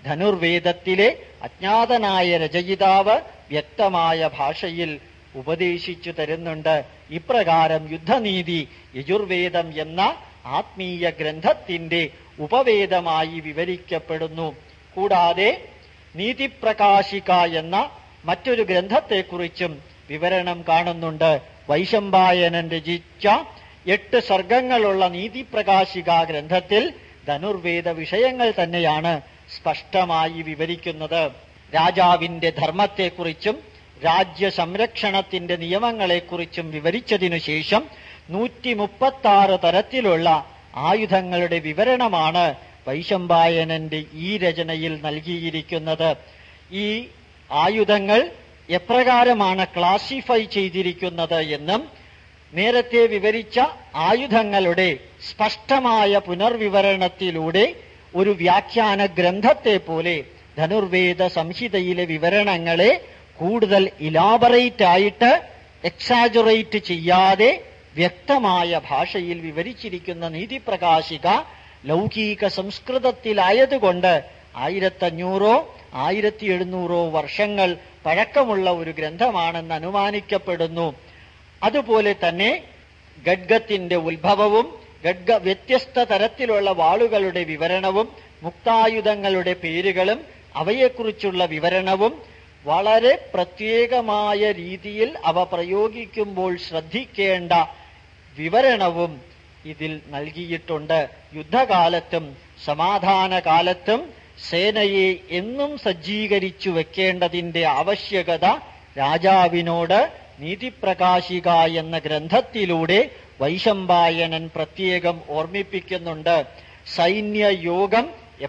ധനുർവേദത്തിലെ അജ്ഞാതനായ രചയിതാവ് വ്യക്തമായ ഭാഷയിൽ ഉപദേശിച്ചു തരുന്നുണ്ട്. ഇപ്രകാരം യുദ്ധനീതി യജുർവേദം എന്ന ആത്മീയ ഗ്രന്ഥത്തിന്റെ ഉപവേദമായി വിവരിക്കപ്പെടുന്നു. കൂടാതെ നീതിപ്രകാശിക എന്ന മറ്റൊരു ഗ്രന്ഥത്തെക്കുറിച്ചും വിവരണം കാണുന്നുണ്ട്. വൈശമ്പായനൻ രചിച്ച എട്ട് സർഗങ്ങളുള്ള നീതിപ്രകാശിക ഗ്രന്ഥത്തിൽ ധനുർവേദ വിഷയങ്ങൾ തന്നെയാണ് സ്പഷ്ടമായി വിവരിക്കുന്നത്. രാജാവിന്റെ ധർമ്മത്തെക്കുറിച്ചും രാജ്യ സംരക്ഷണത്തിന്റെ നിയമങ്ങളെക്കുറിച്ചും വിവരിച്ചതിനു ശേഷം നൂറ്റി മുപ്പത്തി ആറ് തരത്തിലുള്ള ആയുധങ്ങളുടെ വിവരണമാണ് വൈശമ്പായനന്റെ ഈ രചനയിൽ നൽകിയിരിക്കുന്നത്. ഈ ആയുധങ്ങൾ എപ്രകാരമാണ് ക്ലാസിഫൈ ചെയ്തിരിക്കുന്നത് എന്നും നേരത്തെ വിവരിച്ച ആയുധങ്ങളുടെ സ്പഷ്ടമായ പുനർവിവരണത്തിലൂടെ ഒരു വ്യാഖ്യാന ഗ്രന്ഥത്തെ പോലെ ധനുർവേദ സംഹിതയിലെ വിവരണങ്ങളെ കൂടുതൽ ഇലാബറേറ്റ് ആയിട്ട് എക്സാജറേറ്റ് ചെയ്യാതെ വ്യക്തമായ ഭാഷയിൽ വിവരിച്ചിരിക്കുന്ന നീതിപ്രകാശിക ലൗകിക സംസ്കൃതത്തിലായതുകൊണ്ട് ആയിരത്തഞ്ഞൂറോ ആയിരത്തി എഴുന്നൂറോ വർഷങ്ങൾ പഴക്കമുള്ള ഒരു ഗ്രന്ഥമാണെന്ന് അനുമാനിക്കപ്പെടുന്നു. അതുപോലെ തന്നെ ഗഡ്ഗത്തിന്റെ ഉത്ഭവവും ഗഡ്ഗ വ്യത്യസ്ത തരത്തിലുള്ള വാളുകളുടെ വിവരണവും മുക്തായുധങ്ങളുടെ പേരുകളും അവയെക്കുറിച്ചുള്ള വിവരണവും വളരെ പ്രത്യേകമായ രീതിയിൽ അവ പ്രയോഗിക്കുമ്പോൾ ശ്രദ്ധിക്കേണ്ട വിവരണവും ഇതിൽ നൽകിയിട്ടുണ്ട്. യുദ്ധകാലത്തും സമാധാനകാലത്തും സേനയെ എന്നും സജ്ജീകരിച്ചു വെക്കേണ്ടതിന്റെ ആവശ്യകത രാജാവിനോട് നീതിപ്രകാശിക എന്ന ഗ്രന്ഥത്തിലൂടെ വൈശമ്പായനൻ പ്രത്യേകം ഓർമ്മിപ്പിക്കുന്നുണ്ട്. സൈന്യയോഗം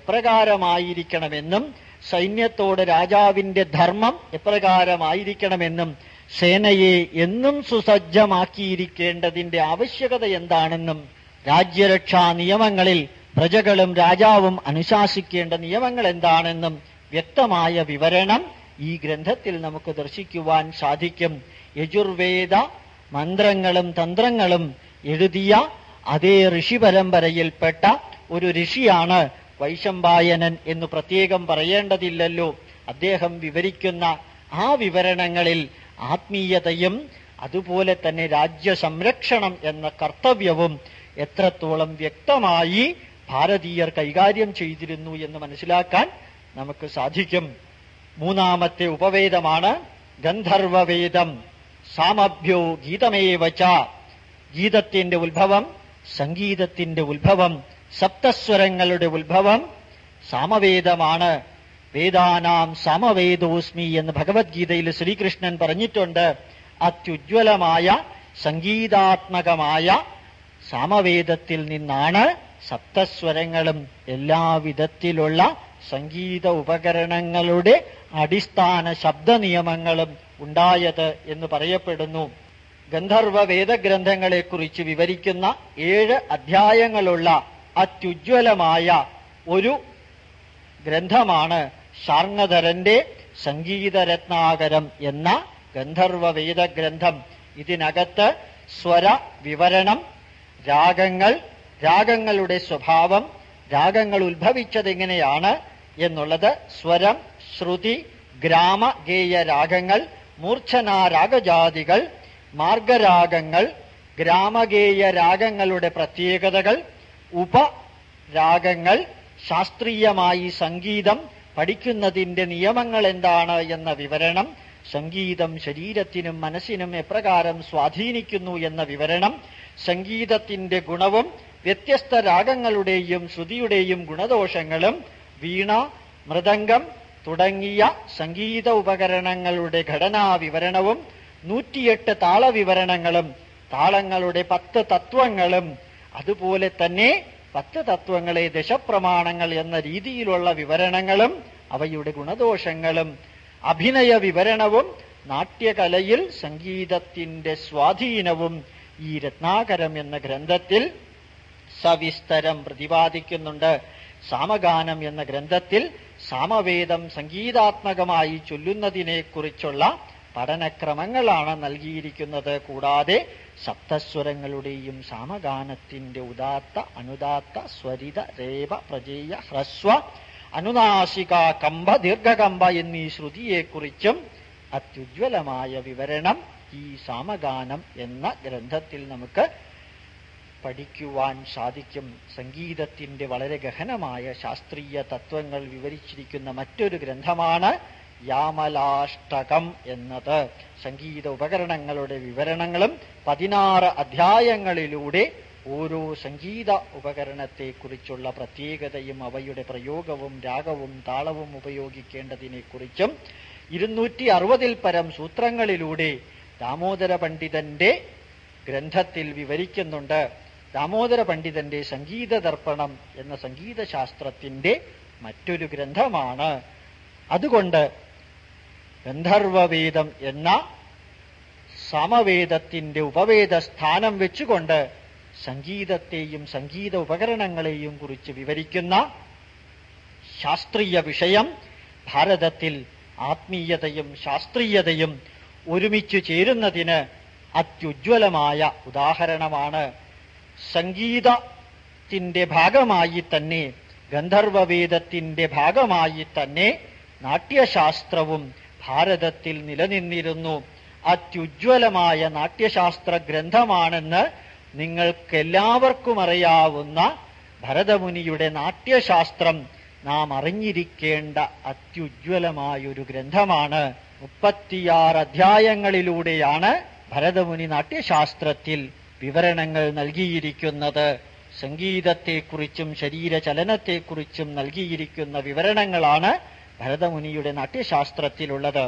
എപ്രകാരമായിരിക്കണമെന്നും സൈന്യത്തോട് രാജാവിന്റെ ധർമ്മം എപ്രകാരമായിരിക്കണമെന്നും സേനയെ എന്നും സുസജ്ജമാക്കിയിരിക്കേണ്ടതിന്റെ ആവശ്യകത എന്താണെന്നും രാജ്യരക്ഷാ നിയമങ്ങളിൽ പ്രജകളും രാജാവും അനുശാസിക്കേണ്ട നിയമങ്ങൾ എന്താണെന്നും വ്യക്തമായ വിവരണം ഈ ഗ്രന്ഥത്തിൽ നമുക്ക് ദർശിക്കുവാൻ സാധിക്കും. യജുർവേദ മന്ത്രങ്ങളും തന്ത്രങ്ങളും എഴുതിയ അതേ ഋഷി പരമ്പരയിൽപ്പെട്ട ഒരു ഋഷിയാണ് വൈശമ്പായനൻ എന്ന് പ്രത്യേകം പറയേണ്ടതില്ലല്ലോ. അദ്ദേഹം വിവരിക്കുന്ന ആ വിവരണങ്ങളിൽ ആത്മീയതയും അതുപോലെ തന്നെ രാജ്യസംരക്ഷണം എന്ന കർത്തവ്യവും എത്രത്തോളം വ്യക്തമായി ഭാരതീയർ കൈകാര്യം ചെയ്തിരുന്നു എന്ന് മനസ്സിലാക്കാൻ നമുക്ക് സാധിക്കും. മൂന്നാമത്തെ ഉപവേദമാണ് ഗന്ധർവവേദം. സാമഭ്യോ ഗീതമേവച. ഗീതത്തിന്റെ ഉത്ഭവം, സംഗീതത്തിന്റെ ഉത്ഭവം, സപ്തസ്വരങ്ങളുടെ ഉത്ഭവം സാമവേദമാണ്. വേദാനാം സാമവേദോസ്മി എന്ന് ഭഗവത്ഗീതയിൽ ശ്രീകൃഷ്ണൻ പറഞ്ഞിട്ടുണ്ട്. അത്യുജ്വലമായ സംഗീതാത്മകമായ സാമവേദത്തിൽ നിന്നാണ് സപ്തസ്വരങ്ങളും എല്ലാവിധത്തിലുള്ള സംഗീത ഉപകരണങ്ങളുടെ അടിസ്ഥാന ശബ്ദ നിയമങ്ങളും ഉണ്ടായത് എന്ന് പറയപ്പെടുന്നു. ഗന്ധർവ വേദഗ്രന്ഥങ്ങളെക്കുറിച്ച് വിവരിക്കുന്ന ഏഴ് അധ്യായങ്ങളുള്ള അത്യുജ്വലമായ ഒരു ഗ്രന്ഥമാണ് ശാർങ്ങധരന്റെ സംഗീതരത്നാകരം എന്ന ഗന്ധർവ വേദഗ്രന്ഥം. ഇതിനകത്ത് സ്വര വിവരണം, രാഗങ്ങൾ, രാഗങ്ങളുടെ സ്വഭാവം, രാഗങ്ങൾ ഉത്ഭവിച്ചതെങ്ങനെയാണ് എന്നുള്ളത്, സ്വരം, ശ്രുതി, ഗ്രാമഗേയ രാഗങ്ങൾ, മൂർച്ഛനാ രാഗജാതികൾ, മാർഗരാഗങ്ങൾ, ഗ്രാമഗേയ രാഗങ്ങളുടെ പ്രത്യേകതകൾ, ഉപരാഗങ്ങൾ, ശാസ്ത്രീയമായി സംഗീതം പഠിക്കുന്നതിന്റെ നിയമങ്ങൾ എന്താണ് എന്ന വിവരണം, സംഗീതം ശരീരത്തിനും മനസ്സിനും എപ്രകാരം സ്വാധീനിക്കുന്നു എന്ന വിവരണം, സംഗീതത്തിന്റെ ഗുണവും വ്യത്യസ്ത രാഗങ്ങളുടെയും ശ്രുതിയുടെയും ഗുണദോഷങ്ങളും, വീണ, മൃദംഗം തുടങ്ങിയ സംഗീത ഉപകരണങ്ങളുടെ ഘടനാ വിവരണവും, നൂറ്റിയെട്ട് താളവിവരണങ്ങളും, താളങ്ങളുടെ പത്ത് തത്വങ്ങളും, അതുപോലെ തന്നെ പത്ത് തത്വങ്ങളെ ദശപ്രമാണങ്ങൾ എന്ന രീതിയിലുള്ള വിവരണങ്ങളും അവയുടെ ഗുണദോഷങ്ങളും, അഭിനയ വിവരണവും, നാട്യകലയിൽ സംഗീതത്തിന്റെ സ്വാധീനവും ഈ രത്നാകരം എന്ന ഗ്രന്ഥത്തിൽ സവിസ്തരം പ്രതിപാദിക്കുന്നുണ്ട്. സാമഗാനം എന്ന ഗ്രന്ഥത്തിൽ സാമവേദം സംഗീതാത്മകമായി ചൊല്ലുന്നതിനെക്കുറിച്ചുള്ള പഠനക്രമങ്ങളാണ് നൽകിയിരിക്കുന്നത്. കൂടാതെ സപ്തസ്വരങ്ങളുടെയും സാമഗാനത്തിന്റെ ഉദാത്ത, അനുദാത്ത, സ്വരിത, രേവ, പ്രജേയ, ഹ്രസ്വ, അനുനാസിക, കമ്പ, ദീർഘകമ്പ എന്നീ ശ്രുതിയെക്കുറിച്ചും അത്യുജ്വലമായ വിവരണം ഈ സാമഗാനം എന്ന ഗ്രന്ഥത്തിൽ നമുക്ക് പഠിക്കുവാൻ സാധിക്കും. സംഗീതത്തിന്റെ വളരെ ഗഹനമായ ശാസ്ത്രീയ തത്വങ്ങൾ വിവരിച്ചിരിക്കുന്ന മറ്റൊരു ഗ്രന്ഥമാണ് യാമലാഷ്ടകം എന്നത്. സംഗീത ഉപകരണങ്ങളുടെ വിവരണങ്ങളും പതിനാറ് അധ്യായങ്ങളിലൂടെ ഓരോ സംഗീത ഉപകരണത്തെക്കുറിച്ചുള്ള പ്രത്യേകതയും അവയുടെ പ്രയോഗവും രാഗവും താളവും ഉപയോഗിക്കേണ്ടതിനെക്കുറിച്ചും ഇരുന്നൂറ്റി അറുപതിൽ പരം സൂത്രങ്ങളിലൂടെ ദാമോദര പണ്ഡിതന്റെ ഗ്രന്ഥത്തിൽ വിവരിക്കുന്നുണ്ട്. ദാമോദര പണ്ഡിതന്റെ സംഗീത ദർപ്പണം എന്ന സംഗീതശാസ്ത്രത്തിന്റെ മറ്റൊരു ഗ്രന്ഥമാണ്. അതുകൊണ്ട് ഗന്ധർവവേദം എന്ന സമവേദത്തിന്റെ ഉപവേദ സ്ഥാനം വെച്ചുകൊണ്ട് സംഗീതത്തെയും സംഗീത ഉപകരണങ്ങളെയും കുറിച്ച് വിവരിക്കുന്ന ശാസ്ത്രീയ വിഷയം ഭാരതത്തിൽ ആത്മീയതയും ശാസ്ത്രീയതയും ഒരുമിച്ചു ചേരുന്നതിന് അത്യുജ്വലമായ ഉദാഹരണമാണ്. സംഗീതത്തിന്റെ ഭാഗമായി തന്നെ, ഗന്ധർവവേദത്തിന്റെ ഭാഗമായി തന്നെ നാട്യശാസ്ത്രവും ഭാരതത്തിൽ നിലനിന്നിരുന്നു. അത്യുജ്വലമായ നാട്യശാസ്ത്ര ഗ്രന്ഥമാണെന്ന് നിങ്ങൾക്കെല്ലാവർക്കും അറിയാവുന്ന ഭരതമുനിയുടെ നാട്യശാസ്ത്രം നാം അറിഞ്ഞിരിക്കേണ്ട അത്യുജ്വലമായൊരു ഗ്രന്ഥമാണ്. മുപ്പത്തിയാറ് അധ്യായങ്ങളിലൂടെയാണ് ഭരതമുനി നാട്യശാസ്ത്രത്തിൽ വിവരണങ്ങൾ നൽകിയിരിക്കുന്നത്. സംഗീതത്തെക്കുറിച്ചും ശരീരചലനത്തെക്കുറിച്ചും നൽകിയിരിക്കുന്ന വിവരണങ്ങളാണ് ഭരതമുനിയുടെ നാട്യശാസ്ത്രത്തിലുള്ളത്.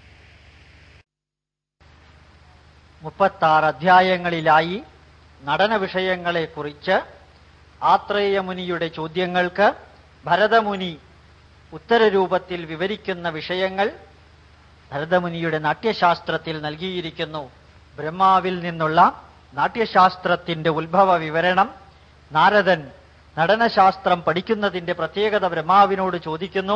മുപ്പത്താറ് അധ്യായങ്ങളിലായി നടന വിഷയങ്ങളെക്കുറിച്ച് ആത്രേയമുനിയുടെ ചോദ്യങ്ങൾക്ക് ഭരതമുനി ഉത്തരരൂപത്തിൽ വിവരിക്കുന്ന വിഷയങ്ങൾ ഭരതമുനിയുടെ നാട്യശാസ്ത്രത്തിൽ നൽകിയിരിക്കുന്നു. ബ്രഹ്മാവിൽ നിന്നുള്ള നാട്യശാസ്ത്രത്തിന്റെ ഉത്ഭവ വിവരണം നാരദൻ നടനശാസ്ത്രം പഠിക്കുന്നതിന്റെ പ്രത്യേകത ബ്രഹ്മാവിനോട് ചോദിക്കുന്നു.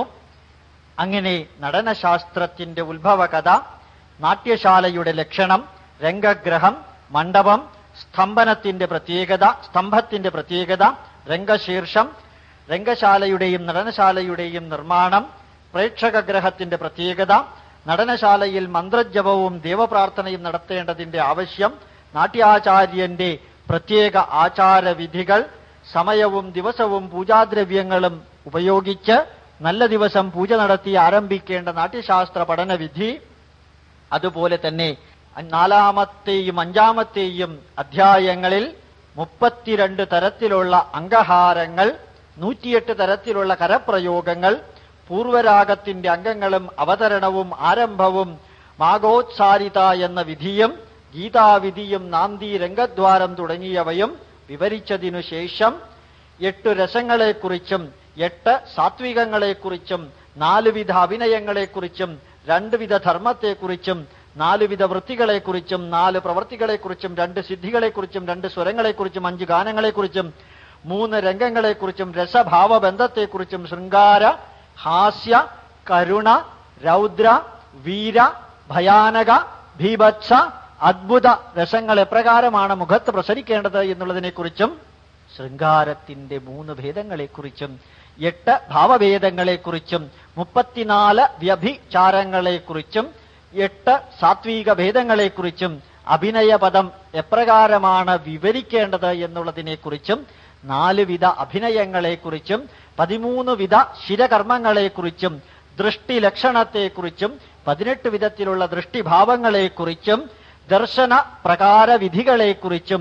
അങ്ങനെ നടനശാസ്ത്രത്തിന്റെ ഉത്ഭവ കഥ, നാട്യശാലയുടെ ലക്ഷണം, രംഗഗ്രഹം, മണ്ഡപം, സ്തംഭനത്തിന്റെ പ്രത്യേകത സ്തംഭത്തിന്റെ പ്രത്യേകത രംഗശീർഷം, രംഗശാലയുടെയും നടനശാലയുടെയും നിർമ്മാണം, പ്രേക്ഷകഗ്രഹത്തിന്റെ പ്രത്യേകത, നടനശാലയിൽ മന്ത്രജപവും ദേവപ്രാർത്ഥനയും നടത്തേണ്ടതിന്റെ ആവശ്യം, നാട്യാചാര്യന്റെ പ്രത്യേക ആചാരവിധികൾ, സമയവും ദിവസവും പൂജാദ്രവ്യങ്ങളും ഉപയോഗിച്ച് നല്ല ദിവസം പൂജ നടത്തി ആരംഭിക്കേണ്ട നാട്യശാസ്ത്ര പഠനവിധി, അതുപോലെ തന്നെ നാലാമത്തെയും അഞ്ചാമത്തെയും അധ്യായങ്ങളിൽ മുപ്പത്തിരണ്ട് തരത്തിലുള്ള അംഗഹാരങ്ങൾ, നൂറ്റിയെട്ട് തരത്തിലുള്ള കരപ്രയോഗങ്ങൾ, പൂർവരാഗത്തിന്റെ അംഗങ്ങളും അവതരണവും ആരംഭവും, മാഗോത്സാരിത എന്ന വിധിയും ഗീതാവിധിയും നാന്തി രംഗദ്വാരം തുടങ്ങിയവയും വിവരിച്ചതിനു ശേഷം എട്ടു രസങ്ങളെക്കുറിച്ചും എട്ട് സാത്വികങ്ങളെക്കുറിച്ചും നാലുവിധ അഭിനയങ്ങളെക്കുറിച്ചും രണ്ടുവിധ ധർമ്മത്തെക്കുറിച്ചും നാലുവിധ വൃത്തികളെക്കുറിച്ചും നാല് പ്രവൃത്തികളെക്കുറിച്ചും രണ്ട് സിദ്ധികളെക്കുറിച്ചും രണ്ട് സ്വരങ്ങളെക്കുറിച്ചും അഞ്ച് ഗാനങ്ങളെക്കുറിച്ചും മൂന്ന് രംഗങ്ങളെക്കുറിച്ചും രസഭാവബന്ധത്തെക്കുറിച്ചും ശൃംഗാര, ഹാസ്യ, കരുണ, രൗദ്ര, വീര, ഭയാനക, ഭീഭത്സ, അദ്ഭുത രസങ്ങൾ എപ്രകാരമാണ് മുഖത്ത് പ്രസരിക്കേണ്ടത് എന്നുള്ളതിനെക്കുറിച്ചും ശൃംഗാരത്തിന്റെ മൂന്ന് ഭേദങ്ങളെക്കുറിച്ചും എട്ട് ഭാവഭേദങ്ങളെക്കുറിച്ചും മുപ്പത്തിനാല് വ്യഭിചാരങ്ങളെക്കുറിച്ചും എട്ട് സാത്വിക ഭേദങ്ങളെക്കുറിച്ചും അഭിനയപദം എപ്രകാരമാണ് വിവരിക്കേണ്ടത് എന്നുള്ളതിനെക്കുറിച്ചും നാലുവിധ അഭിനയങ്ങളെക്കുറിച്ചും പതിമൂന്ന് വിധ ശിരകർമ്മങ്ങളെക്കുറിച്ചും ദൃഷ്ടിലക്ഷണത്തെക്കുറിച്ചും പതിനെട്ട് വിധത്തിലുള്ള ദൃഷ്ടിഭാവങ്ങളെക്കുറിച്ചും ദർശന പ്രകാരവിധികളെക്കുറിച്ചും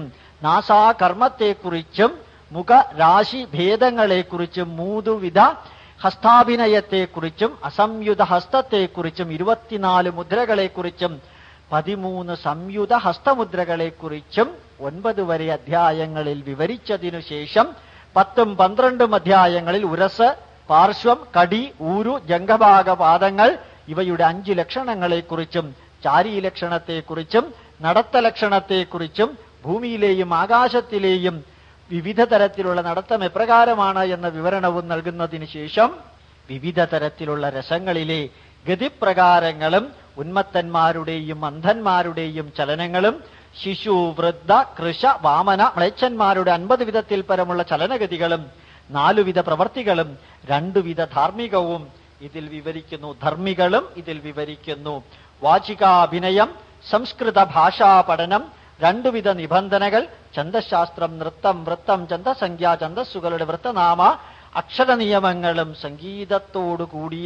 നാസാകർമ്മത്തെക്കുറിച്ചും മുഖരാശി ഭേദങ്ങളെക്കുറിച്ചും മൂന്നുവിധ ഹസ്താഭിനയത്തെക്കുറിച്ചും അസംയുത ഹസ്തത്തെക്കുറിച്ചും ഇരുപത്തിനാല് മുദ്രകളെക്കുറിച്ചും പതിമൂന്ന് സംയുത ഹസ്തമുദ്രകളെക്കുറിച്ചും ഒൻപത് വരെ അധ്യായങ്ങളിൽ വിവരിച്ചതിനു ശേഷം പത്തും പന്ത്രണ്ടും അധ്യായങ്ങളിൽ ഉരസ്, പാർശ്വം, കടി, ഊരു, ജംഘഭാഗപാദങ്ങൾ ഇവയുടെ അഞ്ച് ലക്ഷണങ്ങളെക്കുറിച്ചും ചാരീലക്ഷണത്തെക്കുറിച്ചും നടത്തലക്ഷണത്തെക്കുറിച്ചും ഭൂമിയിലെയും ആകാശത്തിലെയും വിവിധ തരത്തിലുള്ള നടത്തം എപ്രകാരമാണ് എന്ന വിവരണവും നൽകുന്നതിന് ശേഷം വിവിധ തരത്തിലുള്ള രസങ്ങളിലെ ഗതിപ്രകാരങ്ങളും ഉന്മത്തന്മാരുടെയും അന്ധന്മാരുടെയും ചലനങ്ങളും ശിശു, വൃദ്ധ, കൃശ, വാമന, മ്ലേച്ഛന്മാരുടെ അൻപത് വിധത്തിൽ പരമുള്ള ചലനഗതികളും നാലുവിധ പ്രവർത്തികളും രണ്ടുവിധ ധാർമ്മികവും ഇതിൽ വിവരിക്കുന്നു. ധർമ്മികളും ഇതിൽ വിവരിക്കുന്നു. വാചികാഭിനയം, സംസ്കൃത ഭാഷാ പഠനം, രണ്ടുവിധ നിബന്ധനകൾ, ഛന്ദശാസ്ത്രം, നൃത്തം, വൃത്തം, ഛന്ദസംഖ്യ, ഛന്ദസ്സുകളുടെ വൃത്തനാമ അക്ഷര നിയമങ്ങളും സംഗീതത്തോടു കൂടിയ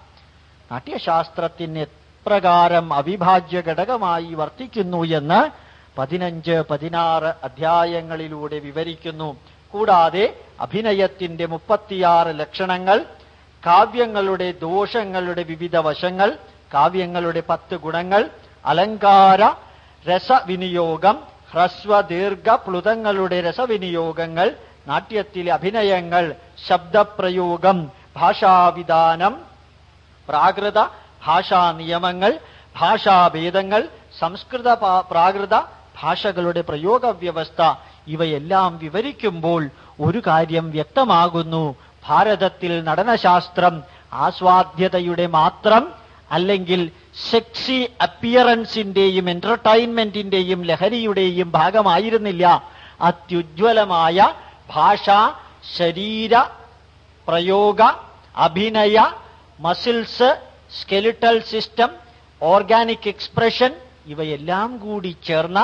നാട്യശാസ്ത്രത്തിന് എപ്രകാരം അവിഭാജ്യ ഘടകമായി വർത്തിക്കുന്നു എന്ന് പതിനഞ്ച് പതിനാറ് അധ്യായങ്ങളിലൂടെ വിവരിക്കുന്നു. കൂടാതെ അഭിനയത്തിന്റെ മുപ്പത്തിയാറ് ലക്ഷണങ്ങൾ, കാവ്യങ്ങളുടെ ദോഷങ്ങളുടെ വിവിധ വശങ്ങൾ, കാവ്യങ്ങളുടെ പത്ത് ഗുണങ്ങൾ, അലങ്കാര രസവിനിയോഗം, ഹ്രസ്വ ദീർഘ പ്ലുതങ്ങളുടെ രസവിനിയോഗങ്ങൾ, നാട്യത്തിലെ അഭിനയങ്ങൾ, ശബ്ദപ്രയോഗം, ഭാഷാവിധാനം, പ്രാകൃത ഭാഷാ നിയമങ്ങൾ, ഭാഷാഭേദങ്ങൾ, സംസ്കൃത പ്രാകൃത ഭാഷകളുടെ പ്രയോഗ വ്യവസ്ഥ, ഇവയെല്ലാം വിവരിക്കുമ്പോൾ ഒരു കാര്യം വ്യക്തമാകുന്നു. ഭാരതത്തിൽ നടനശാസ്ത്രം ആസ്വാദ്യതയുടെ മാത്രം അല്ലെങ്കിൽ സെക്സി അപ്പിയറൻസിന്റെയും എന്റർടൈൻമെന്റിന്റെയും ലഹരിയുടെയും ഭാഗമായിരുന്നില്ല. അത്യുജ്വലമായ ഭാഷ, ശരീര പ്രയോഗ, അഭിനയ, muscles, skeletal system, organic expression, ഇവയെല്ലാം കൂടി ചേർന്ന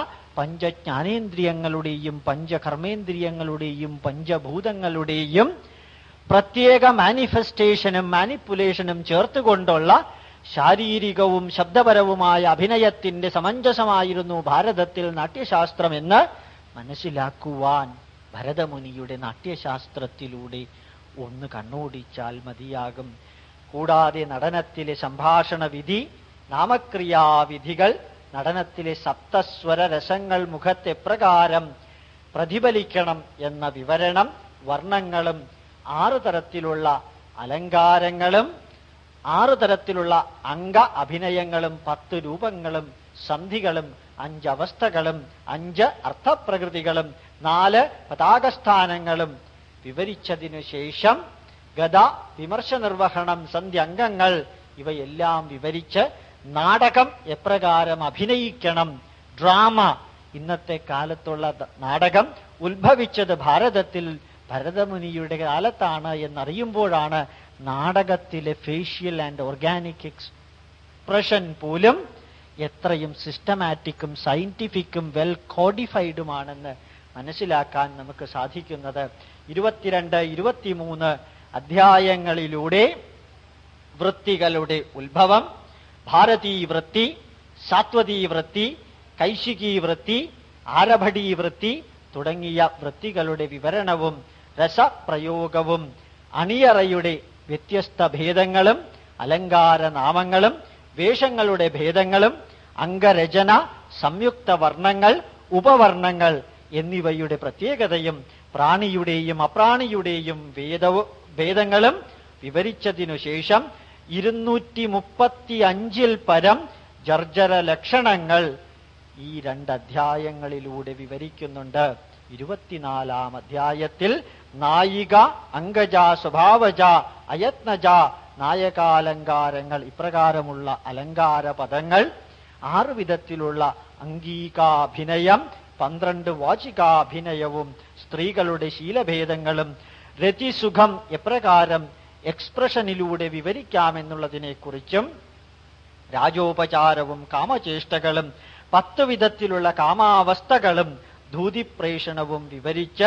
പഞ്ചജ്ഞാനേന്ദ്രിയങ്ങളുടെയും പഞ്ചകർമ്മേന്ദ്രിയങ്ങളുടെയും പഞ്ചഭൂതങ്ങളുടെയും പ്രത്യേക മാനിഫെസ്റ്റേഷനും മാനിപ്പുലേഷനും ചേർത്തുകൊണ്ടുള്ള ശാരീരികവും ശബ്ദപരവുമായ അഭിനയത്തിന്റെ സമഞ്ജസമായിരുന്നു ഭാരതത്തിൽ നാട്യശാസ്ത്രം എന്ന് മനസ്സിലാക്കുവാൻ ഭരതമുനിയുടെ നാട്യശാസ്ത്രത്തിലൂടെ ഒന്ന് കണ്ണോടിച്ചാൽ മതിയാകും. കൂടാതെ നടനത്തിലെ സംഭാഷണ വിധി, നാമക്രിയാവിധികൾ, നടനത്തിലെ സപ്തസ്വര രസങ്ങൾ മുഖത്തെപ്രകാരം പ്രതിഫലിക്കണം എന്ന വിവരണം, വർണ്ണങ്ങളും ആറു തരത്തിലുള്ള അലങ്കാരങ്ങളും ആറു തരത്തിലുള്ള അംഗ അഭിനയങ്ങളും പത്ത് രൂപങ്ങളും സന്ധികളും അഞ്ചവസ്ഥകളും അഞ്ച് അർത്ഥപ്രകൃതികളും നാല് പതാകസ്ഥാനങ്ങളും വിവരിച്ചതിനു ശേഷം ഗത, വിമർശ നിർവഹണം, സന്ധ്യംഗങ്ങൾ ഇവയെല്ലാം വിവരിച്ച് നാടകം എപ്രകാരം അഭിനയിക്കണം, ഡ്രാമ, ഇന്നത്തെ കാലത്തുള്ള നാടകം ഉത്ഭവിച്ചത് ഭാരതത്തിൽ ഭരതമുനിയുടെ കാലത്താണ് എന്നറിയുമ്പോഴാണ് നാടകത്തിലെ ഫേഷ്യൽ ആൻഡ് ഓർഗാനിക് എക്സ്പ്രഷൻ പോലും എത്രയും സിസ്റ്റമാറ്റിക്കും സയന്റിഫിക്കും വെൽ കോഡിഫൈഡുമാണെന്ന് മനസ്സിലാക്കാൻ നമുക്ക് സാധിക്കുന്നത്. ഇരുപത്തിരണ്ട് ഇരുപത്തിമൂന്ന് അധ്യായങ്ങളിലൂടെ വൃത്തികളുടെ ഉത്ഭവം, ഭാരതീ വൃത്തി, സാത്വതീ വൃത്തി, കൈശികീ വൃത്തി, ആരഭടീ വൃത്തി തുടങ്ങിയ വൃത്തികളുടെ വിവരണവും രസപ്രയോഗവും അണിയറയുടെ വ്യത്യസ്ത ഭേദങ്ങളും അലങ്കാര നാമങ്ങളും വേഷങ്ങളുടെ ഭേദങ്ങളും അംഗരചന, സംയുക്ത വർണ്ണങ്ങൾ, ഉപവർണ്ണങ്ങൾ എന്നിവയുടെ പ്രത്യേകതയും പ്രാണിയുടെയും അപ്രാണിയുടെയും വേദവും ഭേദങ്ങളും വിവരിച്ചതിനു ശേഷം ഇരുന്നൂറ്റി മുപ്പത്തി അഞ്ചിൽ പരം ജർജര ലക്ഷണങ്ങൾ ഈ രണ്ടധ്യായങ്ങളിലൂടെ വിവരിക്കുന്നുണ്ട്. ഇരുപത്തിനാലാം അധ്യായത്തിൽ നായിക, അംഗജ, സ്വഭാവജ, അയത്നജ, നായകാലങ്കാരങ്ങൾ ഇപ്രകാരമുള്ള അലങ്കാര പദങ്ങൾ, ആറു വിധത്തിലുള്ള അംഗീകാഭിനയം, പന്ത്രണ്ട് വാചികാഭിനയവും സ്ത്രീകളുടെ ശീലഭേദങ്ങളും രതിസുഖം എപ്രകാരം എക്സ്പ്രഷനിലൂടെ വിവരിക്കാമെന്നുള്ളതിനെക്കുറിച്ചും രാജോപചാരവും കാമചേഷ്ടകളും പത്ത് വിധത്തിലുള്ള കാമാവസ്ഥകളും ധൂതിപ്രേഷണവും വിവരിച്ച്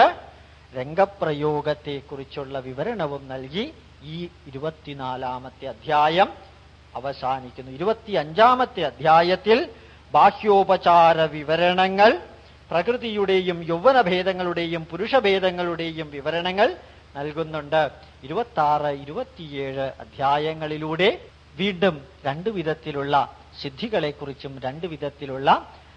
രംഗപ്രയോഗത്തെക്കുറിച്ചുള്ള വിവരണവും നൽകി ഈ ഇരുപത്തിനാലാമത്തെ അധ്യായം അവസാനിക്കുന്നു. ഇരുപത്തി അഞ്ചാമത്തെ അധ്യായത്തിൽ ബാഹ്യോപചാര വിവരണങ്ങൾ, പ്രകൃതിയുടെയും യൗവനഭേദങ്ങളുടെയും പുരുഷഭേദങ്ങളുടെയും വിവരണങ്ങൾ നൽകുന്നുണ്ട്. ഇരുപത്തി ആറ് ഇരുപത്തിയേഴ് അധ്യായങ്ങളിലൂടെ വീണ്ടും രണ്ടു വിധത്തിലുള്ള സിദ്ധികളെക്കുറിച്ചും രണ്ടു വിധത്തിലുള്ള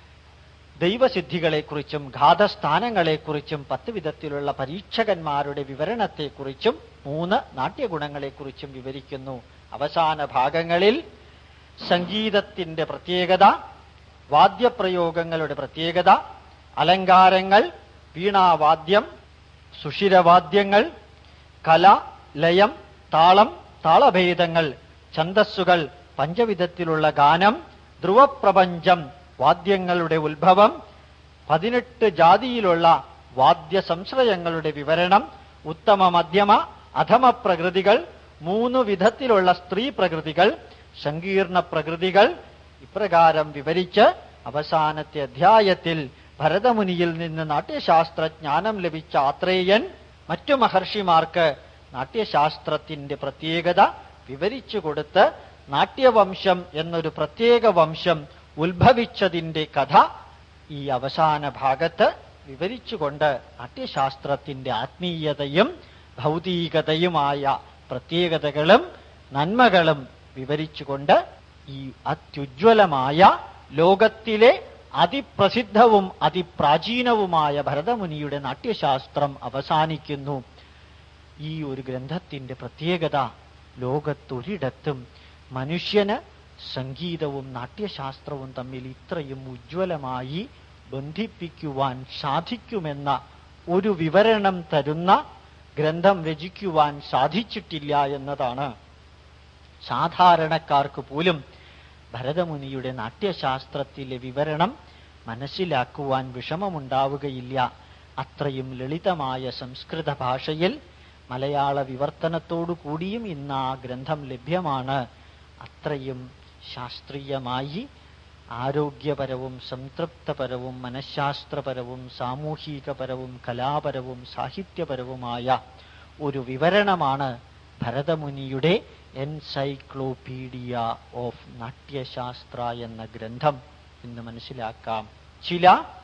ദൈവസിദ്ധികളെക്കുറിച്ചും ഘാതസ്ഥാനങ്ങളെക്കുറിച്ചും പത്ത് വിധത്തിലുള്ള പരീക്ഷകന്മാരുടെ വിവരണത്തെക്കുറിച്ചും മൂന്ന് നാട്യഗുണങ്ങളെക്കുറിച്ചും വിവരിക്കുന്നു. അവസാന ഭാഗങ്ങളിൽ സംഗീതത്തിന്റെ പ്രത്യേകത, വാദ്യപ്രയോഗങ്ങളുടെ പ്രത്യേകത, അലങ്കാരങ്ങൾ, വീണാവാദ്യം, സുഷിരവാദ്യങ്ങൾ, കല, ലയം, താളം, താളഭേദങ്ങൾ, ഛന്ദസ്സുകൾ, പഞ്ചവിധത്തിലുള്ള ഗാനം, ധ്രുവപ്രപഞ്ചം, വാദ്യങ്ങളുടെ ഉത്ഭവം, പതിനെട്ട് ജാതിയിലുള്ള വാദ്യ സംശ്രയങ്ങളുടെ വിവരണം, ഉത്തമ, മധ്യമ, അധമ പ്രകൃതികൾ, മൂന്നു വിധത്തിലുള്ള സ്ത്രീ പ്രകൃതികൾ, സങ്കീർണ പ്രകൃതികൾ ഇപ്രകാരം വിവരിച്ച് അവസാനത്തെ അധ്യായത്തിൽ ഭരതമുനിയിൽ നിന്ന് നാട്യശാസ്ത്രജ്ഞാനം ലഭിച്ച ആത്രേയൻ മറ്റു മഹർഷിമാർക്ക് നാട്യശാസ്ത്രത്തിന്റെ പ്രത്യേകത വിവരിച്ചു കൊടുത്ത് നാട്യവംശം എന്നൊരു പ്രത്യേക വംശം ഉത്ഭവിച്ചതിന്റെ കഥ ഈ അവസാന ഭാഗത്ത് വിവരിച്ചുകൊണ്ട് നാട്യശാസ്ത്രത്തിന്റെ ആത്മീയതയും ഭൗതികതയുമായ പ്രത്യേകതകളും നന്മകളും വിവരിച്ചുകൊണ്ട് ഈ അത്യുജ്വലമായ ലോകത്തിലെ അതിപ്രസിദ്ധവും അതിപ്രാചീനവുമായ ഭരതമുനിയുടെ നാട്യശാസ്ത്രം അവസാനിക്കുന്നു. ഈ ഒരു ഗ്രന്ഥത്തിന്റെ പ്രത്യേകത ലോകത്തൊരിടത്തും മനുഷ്യന് സംഗീതവും നാട്യശാസ്ത്രവും തമ്മിൽ ഇത്രയും ഉജ്ജ്വലമായി ബന്ധിപ്പിക്കുവാൻ സാധിക്കുമെന്ന ഒരു വിവരണം തരുന്ന ഗ്രന്ഥം രചിക്കുവാൻ സാധിച്ചിട്ടില്ല എന്നതാണ്. സാധാരണക്കാർക്ക് പോലും ഭരതമുനിയുടെ നാട്യശാസ്ത്രത്തിലെ വിവരണം മനസ്സിലാക്കുവാൻ വിഷമമുണ്ടാവുകയില്ല. അത്രയും ലളിതമായ സംസ്കൃത ഭാഷയിൽ മലയാള വിവർത്തനത്തോടു കൂടിയും ഇന്ന് ആ ഗ്രന്ഥം ലഭ്യമാണ്. അത്രയും ശാസ്ത്രീയമായി ആരോഗ്യപരവും സംതൃപ്തപരവും മനഃശാസ്ത്രപരവും സാമൂഹികപരവും കലാപരവും സാഹിത്യപരവുമായ ഒരു വിവരണമാണ് ഭരതമുനിയുടെ എൻസൈക്ലോപീഡിയ ഓഫ് നാട്യശാസ്ത്ര എന്ന ഗ്രന്ഥം എന്ന് മനസ്സിലാക്കാം. ചില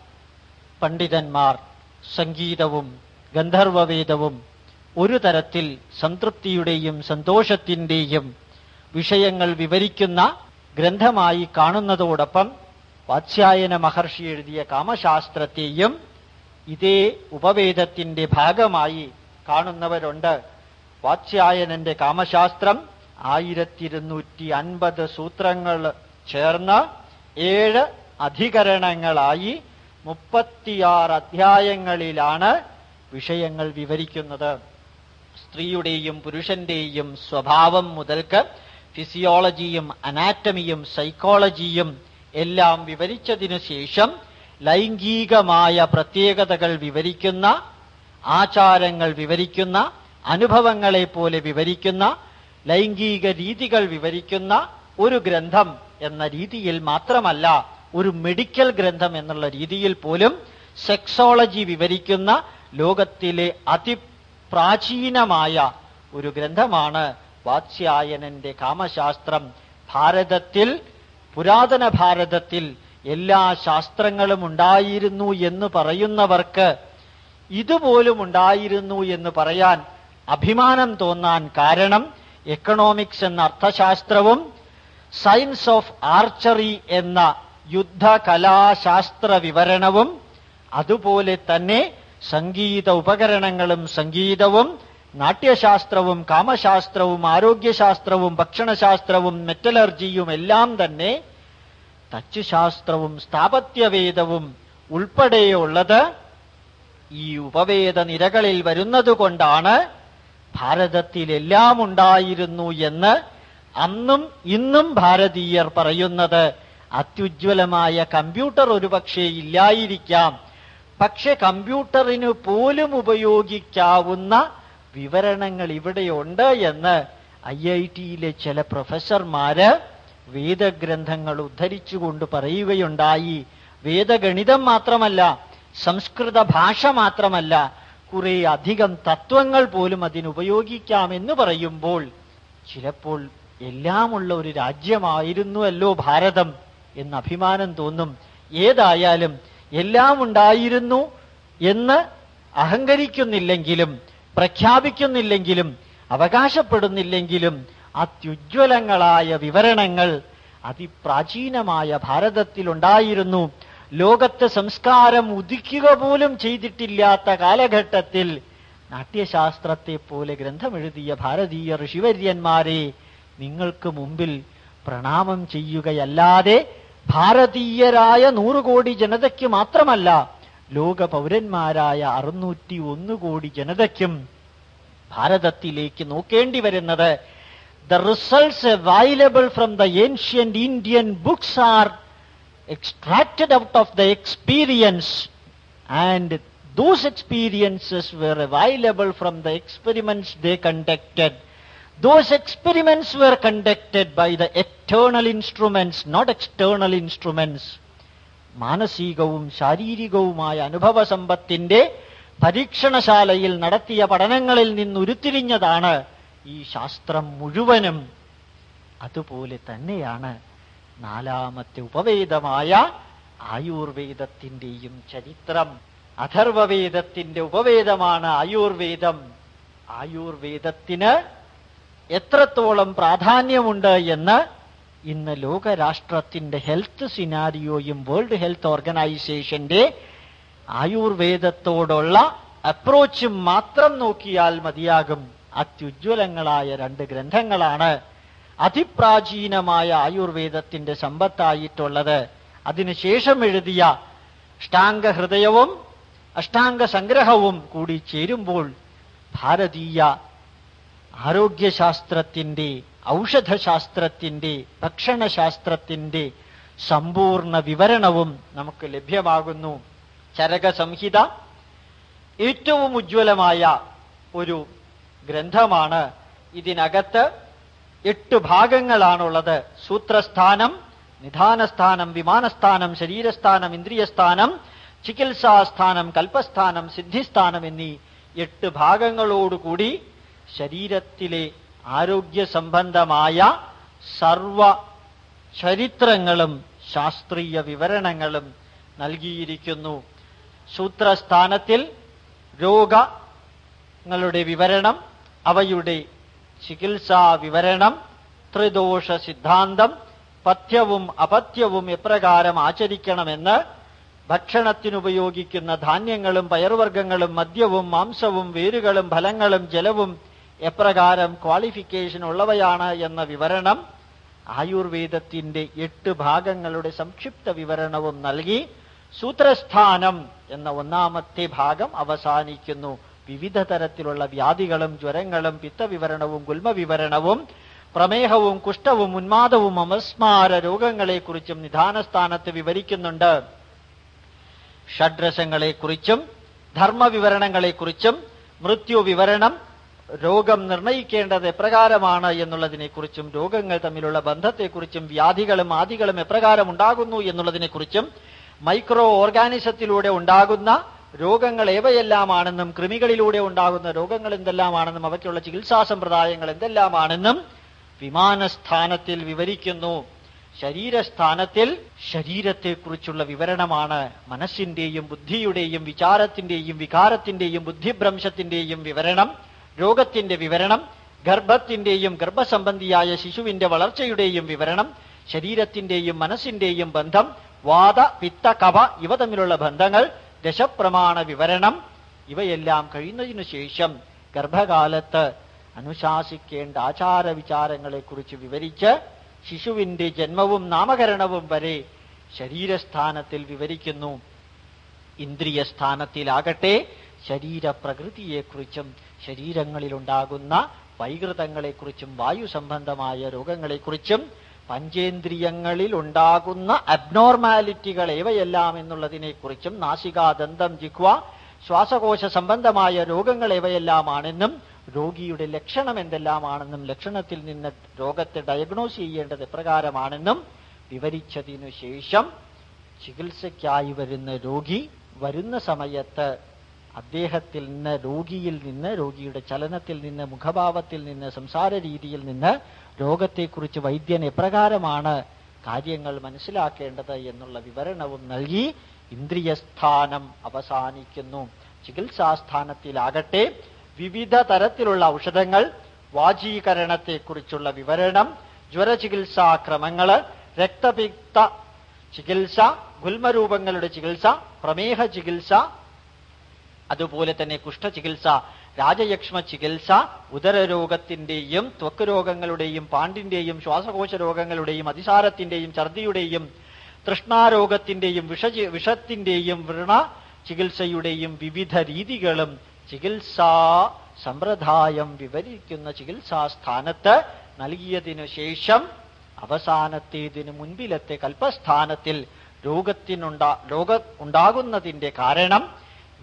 പണ്ഡിതന്മാർ സംഗീതവും ഗന്ധർവവേദവും ഒരു തരത്തിൽ സംതൃപ്തിയുടെയും സന്തോഷത്തിന്റെയും വിഷയങ്ങൾ വിവരിക്കുന്ന ഗ്രന്ഥമായി കാണുന്നതോടൊപ്പം വാത്സ്യായന മഹർഷി എഴുതിയ കാമശാസ്ത്രത്തെയും ഇതേ ഉപവേദത്തിന്റെ ഭാഗമായി കാണുന്നവരുണ്ട്. വാത്സ്യായനന്റെ കാമശാസ്ത്രം ആയിരത്തി ഇരുന്നൂറ്റി അൻപത് സൂത്രങ്ങൾ ചേർന്ന് ഏഴ് അധികരണങ്ങളായി മുപ്പത്തിയാറ് അധ്യായങ്ങളിലാണ് വിഷയങ്ങൾ വിവരിക്കുന്നത്. സ്ത്രീയുടെയും പുരുഷന്റെയും സ്വഭാവം മുതൽക്ക് ഫിസിയോളജിയും അനാറ്റമിയും സൈക്കോളജിയും എല്ലാം വിവരിച്ചതിനു ശേഷം ലൈംഗികമായ പ്രത്യേകതകൾ വിവരിക്കുന്ന, ആചാരങ്ങൾ വിവരിക്കുന്ന, അനുഭവങ്ങളെ പോലെ വിവരിക്കുന്ന, ലൈംഗിക രീതികൾ വിവരിക്കുന്ന ഒരു ഗ്രന്ഥം എന്ന രീതിയിൽ മാത്രമല്ല, ഒരു മെഡിക്കൽ ഗ്രന്ഥം എന്നുള്ള രീതിയിൽ പോലും സെക്സോളജി വിവരിക്കുന്ന ലോകത്തിലെ അതിപ്രാചീനമായ ഒരു ഗ്രന്ഥമാണ് വാത്സ്യായനന്റെ കാമശാസ്ത്രം. ഭാരതത്തിൽ, പുരാതന ഭാരതത്തിൽ എല്ലാ ശാസ്ത്രങ്ങളും ഉണ്ടായിരുന്നു എന്ന് പറയുന്നവർക്ക് ഇതുപോലും ഉണ്ടായിരുന്നു എന്ന് പറയാൻ അഭിമാനം തോന്നാൻ കാരണം എക്കണോമിക്സ് എന്ന അർത്ഥശാസ്ത്രവും സയൻസ് ഓഫ് ആർച്ചറി എന്ന യുദ്ധകലാശാസ്ത്ര വിവരണവും അതുപോലെ തന്നെ സംഗീത ഉപകരണങ്ങളും സംഗീതവും നാട്യശാസ്ത്രവും കാമശാസ്ത്രവും ആരോഗ്യശാസ്ത്രവും ഭക്ഷണശാസ്ത്രവും മെറ്റലർജിയും എല്ലാം തന്നെ തച്ചുശാസ്ത്രവും സ്ഥാപത്യവേദവും ഉൾപ്പെടെയുള്ളത് ഈ ഉപവേദ നിരകളിൽ വരുന്നതുകൊണ്ടാണ് ഭാരതത്തിലെല്ലാം ഉണ്ടായിരുന്നു എന്ന് അന്നും ഇന്നും ഭാരതീയർ പറയുന്നത്. അത്യുജ്വലമായ കമ്പ്യൂട്ടർ ഒരുപക്ഷെ ഇല്ലായിരിക്കാം, പക്ഷെ കമ്പ്യൂട്ടറിന് പോലും ഉപയോഗിക്കാവുന്ന വിവരണങ്ങൾ ഇവിടെയുണ്ട് എന്ന് ഐ ഐ ടിയിലെ ചില പ്രൊഫസർമാര് വേദഗ്രന്ഥങ്ങൾ ഉദ്ധരിച്ചുകൊണ്ട് പറയുകയുണ്ടായി. വേദഗണിതം മാത്രമല്ല, സംസ്കൃത ഭാഷ മാത്രമല്ല, കുറെ അധികം തത്വങ്ങൾ പോലും അതിനുപയോഗിക്കാമെന്ന് പറയുമ്പോൾ ചിലപ്പോൾ എല്ലാമുള്ള ഒരു രാജ്യമായിരുന്നുവല്ലോ ഭാരതം എന്ന് അഭിമാനം തോന്നും. ഏതായാലും എല്ലാം ഉണ്ടായിരുന്നു എന്ന് അഹങ്കരിക്കുന്നില്ലെങ്കിലും പ്രഖ്യാപിക്കുന്നില്ലെങ്കിലും അവകാശപ്പെടുന്നില്ലെങ്കിലും അത്യുജ്വലങ്ങളായ വിവരണങ്ങൾ അതിപ്രാചീനമായ ഭാരതത്തിലുണ്ടായിരുന്നു. ലോകത്ത് സംസ്കാരം ഉദിക്കുക പോലും ചെയ്തിട്ടില്ലാത്ത കാലഘട്ടത്തിൽ നാട്യശാസ്ത്രത്തെ പോലെ ഗ്രന്ഥമെഴുതിയ ഭാരതീയ ഋഷിവര്യന്മാരെ നിങ്ങൾക്ക് മുമ്പിൽ പ്രണാമം ചെയ്യുകയല്ലാതെ ഭാരതീയരായ നൂറ് കോടി ജനതയ്ക്ക് മാത്രമല്ല, ലോക പൗരന്മാരായ അറുന്നൂറ്റി ഒന്ന് കോടി ജനതയ്ക്കും ഭാരതത്തിലേക്ക് നോക്കേണ്ടി വരുന്നത് the results available from the ancient Indian books are extracted out of the experience, and Those experiences were available from the experiments they conducted. Those experiments were conducted by the eternal instruments, not external instruments. മാനസികവും ശാരീരികവുമായ അനുഭവ സമ്പത്തിന്റെ പരീക്ഷണശാലയിൽ നടത്തിയ പഠനങ്ങളിൽ നിന്ന് ഉരുത്തിരിഞ്ഞതാണ് ഈ ശാസ്ത്രം മുഴുവനും. അതുപോലെ തന്നെയാണ് നാലാമത്തെ ഉപവേദമായ ആയുർവേദത്തിന്റെയും ചരിത്രം. അഥർവവേദത്തിന്റെ ഉപവേദമാണ് ആയുർവേദം. ആയുർവേദത്തിന് എത്രത്തോളം പ്രാധാന്യമുണ്ട് എന്ന് ഇന്ന് ലോകരാഷ്ട്രത്തിന്റെ ഹെൽത്ത് സിനാരിയോയും വേൾഡ് ഹെൽത്ത് ഓർഗനൈസേഷന്റെ ആയുർവേദത്തോടുള്ള അപ്രോച്ചും മാത്രം നോക്കിയാൽ മതിയാകും. അത്യുജ്വലങ്ങളായ രണ്ട് ഗ്രന്ഥങ്ങളാണ് അതിപ്രാചീനമായ ആയുർവേദത്തിന്റെ സമ്പത്തായിട്ടുള്ളത്. അതിനുശേഷം എഴുതിയ അഷ്ടാംഗ ഹൃദയവും അഷ്ടാംഗ സംഗ്രഹവും കൂടി ചേരുമ്പോൾ ഭാരതീയ ആരോഗ്യശാസ്ത്രത്തിന്റെ, ഔഷധശാസ്ത്രത്തിന്റെ, ഭക്ഷണശാസ്ത്രത്തിന്റെ സമ്പൂർണ്ണ വിവരണവും നമുക്ക് ലഭ്യമാകുന്നു. ചരകസംഹിത ഏറ്റവും ഉജ്ജ്വലമായ ഒരു ഗ്രന്ഥമാണ്. ഇതിനകത്ത് എട്ട് ഭാഗങ്ങളാണുള്ളത്. സൂത്രസ്ഥാനം, നിധാനസ്ഥാനം, വിമാനസ്ഥാനം, ശരീരസ്ഥാനം, ഇന്ദ്രിയസ്ഥാനം, ചികിത്സാസ്ഥാനം, കൽപ്പസ്ഥാനം, സിദ്ധിസ്ഥാനം എന്നീ എട്ട് ഭാഗങ്ങളോടുകൂടി ശരീരത്തിലെ ആരോഗ്യ സംബന്ധമായ സർവ ചരിത്രങ്ങളും ശാസ്ത്രീയ വിവരണങ്ങളും നൽകിയിരിക്കുന്നു. സൂത്രസ്ഥാനത്തിൽ രോഗങ്ങളുടെ വിവരണം, അവയുടെ ചികിത്സാ വിവരണം, ത്രിദോഷ സിദ്ധാന്തം, പഥ്യവും അപഥ്യവും എപ്രകാരം ആചരിക്കണമെന്ന്, ഭക്ഷണത്തിനുപയോഗിക്കുന്ന ധാന്യങ്ങളും പയറുവർഗ്ഗങ്ങളും മദ്യവും മാംസവും വേരുകളും ഫലങ്ങളും ജലവും എപ്രകാരം ക്വാളിഫിക്കേഷൻ ഉള്ളവയാണ് എന്ന വിവരണം, ആയുർവേദത്തിന്റെ എട്ട് ഭാഗങ്ങളുടെ സംക്ഷിപ്ത വിവരണവും നൽകി സൂത്രസ്ഥാനം എന്ന ഒന്നാമത്തെ ഭാഗം അവസാനിക്കുന്നു. വിവിധ തരത്തിലുള്ള വ്യാധികളും ജ്വരങ്ങളും പിത്തവിവരണവും ഗുൽമവിവരണവും പ്രമേഹവും കുഷ്ഠവും ഉന്മാദവും അമസ്മാര രോഗങ്ങളെക്കുറിച്ചും നിധാനസ്ഥാനത്ത് വിവരിക്കുന്നുണ്ട്. ഷഡ്രസങ്ങളെക്കുറിച്ചും ധർമ്മവിവരണങ്ങളെക്കുറിച്ചും മൃത്യു വിവരണം, രോഗം നിർണയിക്കേണ്ടത് എപ്രകാരമാണ് എന്നുള്ളതിനെക്കുറിച്ചും രോഗങ്ങൾ തമ്മിലുള്ള ബന്ധത്തെക്കുറിച്ചും വ്യാധികളും ആദികളും എപ്രകാരം ഉണ്ടാകുന്നു എന്നുള്ളതിനെക്കുറിച്ചും മൈക്രോ ഓർഗാനിസത്തിലൂടെ ഉണ്ടാകുന്ന രോഗങ്ങൾ ഏവയെല്ലാമാണെന്നും കൃമികളിലൂടെ ഉണ്ടാകുന്ന രോഗങ്ങൾ എന്തെല്ലാമാണെന്നും അവയ്ക്കുള്ള ചികിത്സാ സമ്പ്രദായങ്ങൾ എന്തെല്ലാമാണെന്നും വിമാനസ്ഥാനത്തിൽ വിവരിക്കുന്നു. ശരീരസ്ഥാനത്തിൽ ശരീരത്തെക്കുറിച്ചുള്ള വിവരണമാണ്. മനസ്സിന്റെയും ബുദ്ധിയുടെയും വിചാരത്തിന്റെയും വികാരത്തിന്റെയും ബുദ്ധിഭ്രംശത്തിന്റെയും വിവരണം, രോഗത്തിന്റെ വിവരണം, ഗർഭത്തിന്റെയും ഗർഭസംബന്ധിയായ ശിശുവിന്റെ വളർച്ചയുടെയും വിവരണം, ശരീരത്തിന്റെയും മനസ്സിന്റെയും ബന്ധം, വാത പിത്ത കഫ ഇവ തമ്മിലുള്ള ബന്ധങ്ങൾ, ദശപ്രമാണ വിവരണം, ഇവയെല്ലാം കഴിയുന്നതിനു ശേഷം ഗർഭകാലത്ത് അനുശാസിക്കേണ്ട ആചാര വിചാരങ്ങളെക്കുറിച്ച് വിവരിച്ച് ശിശുവിന്റെ ജന്മവും നാമകരണവും വരെ ശരീരസ്ഥാനത്തിൽ വിവരിക്കുന്നു. ഇന്ദ്രിയസ്ഥാനത്തിലാകട്ടെ ശരീരപ്രകൃതിയെക്കുറിച്ചും ശരീരങ്ങളിലുണ്ടാകുന്ന വൈകൃതങ്ങളെക്കുറിച്ചും വായു സംബന്ധമായ രോഗങ്ങളെക്കുറിച്ചും പഞ്ചേന്ദ്രിയങ്ങളിൽ ഉണ്ടാകുന്ന അബ്നോർമാലിറ്റികൾ ഏവയെല്ലാം എന്നുള്ളതിനെക്കുറിച്ചും നാസികാദന്തം ജിഹ്വ ശ്വാസകോശ സംബന്ധമായ രോഗങ്ങൾ ഏവയെല്ലാമാണെന്നും രോഗിയുടെ ലക്ഷണം എന്തെല്ലാമാണെന്നും ലക്ഷണത്തിൽ നിന്ന് രോഗത്തെ ഡയഗ്നോസ് ചെയ്യേണ്ടത് എപ്രകാരമാണെന്നും വിവരിച്ചതിനു ശേഷം ചികിത്സയ്ക്കായി വരുന്ന രോഗി വരുന്ന സമയത്ത് അദ്ദേഹത്തിൽ നിന്ന്, രോഗിയിൽ നിന്ന്, രോഗിയുടെ ചലനത്തിൽ നിന്ന്, മുഖഭാവത്തിൽ നിന്ന്, സംസാര രീതിയിൽ നിന്ന് രോഗത്തെക്കുറിച്ച് വൈദ്യൻ എപ്രകാരമാണ് കാര്യങ്ങൾ മനസ്സിലാക്കേണ്ടത് എന്നുള്ള വിവരണവും നൽകി ഇന്ദ്രിയസ്ഥാനം അവസാനിക്കുന്നു. ചികിത്സാസ്ഥാനത്തിലാകട്ടെ വിവിധ തരത്തിലുള്ള ഔഷധങ്ങൾ, വാചീകരണത്തെക്കുറിച്ചുള്ള വിവരണം, ജ്വരചികിത്സാക്രമങ്ങള്, രക്തപിത്ത ചികിത്സ, ഗുൽമരൂപങ്ങളുടെ ചികിത്സ, പ്രമേഹ ചികിത്സ, അതുപോലെ തന്നെ കുഷ്ഠചികിത്സ, രാജയക്ഷ്മ ചികിത്സ, ഉദരരോഗത്തിന്റെയും ത്വക്ക് രോഗങ്ങളുടെയും പാണ്ടിന്റെയും ശ്വാസകോശ രോഗങ്ങളുടെയും അതിസാരത്തിന്റെയും ഛർദിയുടെയും തൃഷ്ണാരോഗത്തിന്റെയും വിഷ വിഷത്തിന്റെയും വ്രണ ചികിത്സയുടെയും വിവിധ രീതികളും ചികിത്സാ സമ്പ്രദായം വിവരിക്കുന്ന ചികിത്സാസ്ഥാനത്ത് നൽകിയതിനു ശേഷം അവസാനത്തേതിനു മുൻപിലത്തെ കൽപ്പസ്ഥാനത്തിൽ രോഗത്തിനുണ്ടാ രോഗ ഉണ്ടാകുന്നതിന്റെ കാരണം,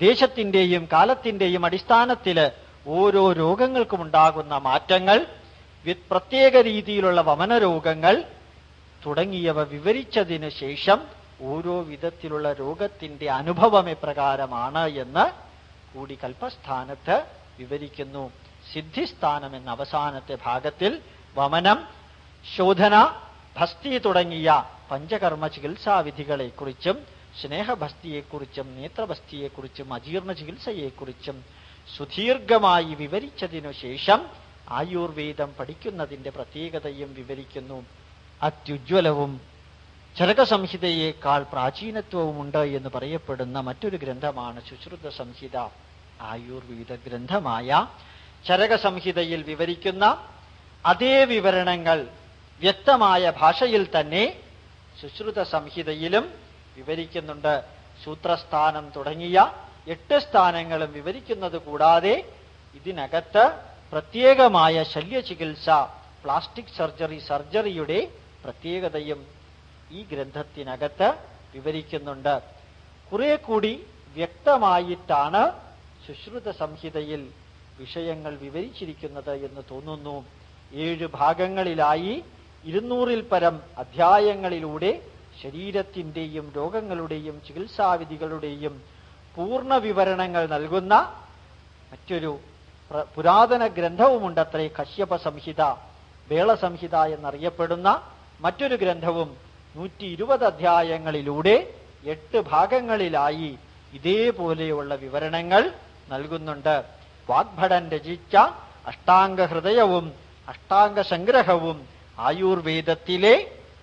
ദേശത്തിന്റെയും കാലത്തിന്റെയും അടിസ്ഥാനത്തില് ഓരോ രോഗങ്ങൾക്കുമുണ്ടാകുന്ന മാറ്റങ്ങൾ, പ്രത്യേക രീതിയിലുള്ള വമനരോഗങ്ങൾ തുടങ്ങിയവ വിവരിച്ചതിന് ശേഷം ഓരോ വിധത്തിലുള്ള രോഗത്തിന്റെ അനുഭവം എപ്രകാരമാണ് എന്ന് കൂടി കൽപ്പസ്ഥാനത്ത് വിവരിക്കുന്നു. സിദ്ധിസ്ഥാനം എന്ന അവസാനത്തെ ഭാഗത്തിൽ വമനം, ശോധന, ഭസ്തി തുടങ്ങിയ പഞ്ചകർമ്മ ചികിത്സാവിധികളെക്കുറിച്ചും സ്നേഹഭസ്തിയെക്കുറിച്ചും നേത്രഭസ്തിയെക്കുറിച്ചും അജീർണ ചികിത്സയെക്കുറിച്ചും സുദീർഘമായി വിവരിച്ചതിനു ശേഷം ആയുർവേദം പഠിക്കുന്നതിന്റെ പ്രത്യേകതയും വിവരിക്കുന്നു. അത്യുജ്വലവും ചരകസംഹിതയേക്കാൾ പ്രാചീനത്വവുമുണ്ട് എന്ന് പറയപ്പെടുന്ന മറ്റൊരു ഗ്രന്ഥമാണ് സുശ്രുത സംഹിത. ആയുർവേദ ഗ്രന്ഥമായ ചരകസംഹിതയിൽ വിവരിക്കുന്ന അതേ വിവരണങ്ങൾ വ്യക്തമായ ഭാഷയിൽ തന്നെ സുശ്രുത സംഹിതയിലും വിവരിക്കുന്നുണ്ട്. സൂത്രസ്ഥാനം തുടങ്ങിയ എട്ട് സ്ഥാനങ്ങളും വിവരിക്കുന്നത് കൂടാതെ ഇതിനകത്ത് പ്രത്യേകമായ ശല്യചികിത്സ, പ്ലാസ്റ്റിക് സർജറി, സർജറിയുടെ പ്രത്യേകതയും ഈ ഗ്രന്ഥത്തിനകത്ത് വിവരിക്കുന്നുണ്ട്. കുറെ കൂടി വ്യക്തമായിട്ടാണ് സുശ്രുത സംഹിതയിൽ വിഷയങ്ങൾ വിവരിച്ചിരിക്കുന്നത് എന്ന് തോന്നുന്നു. ഏഴ് ഭാഗങ്ങളിലായി ഇരുന്നൂറിൽ പരം അധ്യായങ്ങളിലൂടെ ശരീരത്തിന്റെയും രോഗങ്ങളുടെയും ചികിത്സാവിധികളുടെയും പൂർണ്ണ വിവരണങ്ങൾ നൽകുന്ന മറ്റൊരു പുരാതന ഗ്രന്ഥവുമുണ്ടത്രേ കശ്യപ സംഹിത. വേളസംഹിത എന്നറിയപ്പെടുന്ന മറ്റൊരു ഗ്രന്ഥവും നൂറ്റി ഇരുപത് അധ്യായങ്ങളിലൂടെ എട്ട് ഭാഗങ്ങളിലായി ഇതേപോലെയുള്ള വിവരണങ്ങൾ നൽകുന്നുണ്ട്. വാഗ്ഭടൻ രചിച്ച അഷ്ടാംഗ ഹൃദയവും അഷ്ടാംഗ സംഗ്രഹവും ആയുർവേദത്തിലെ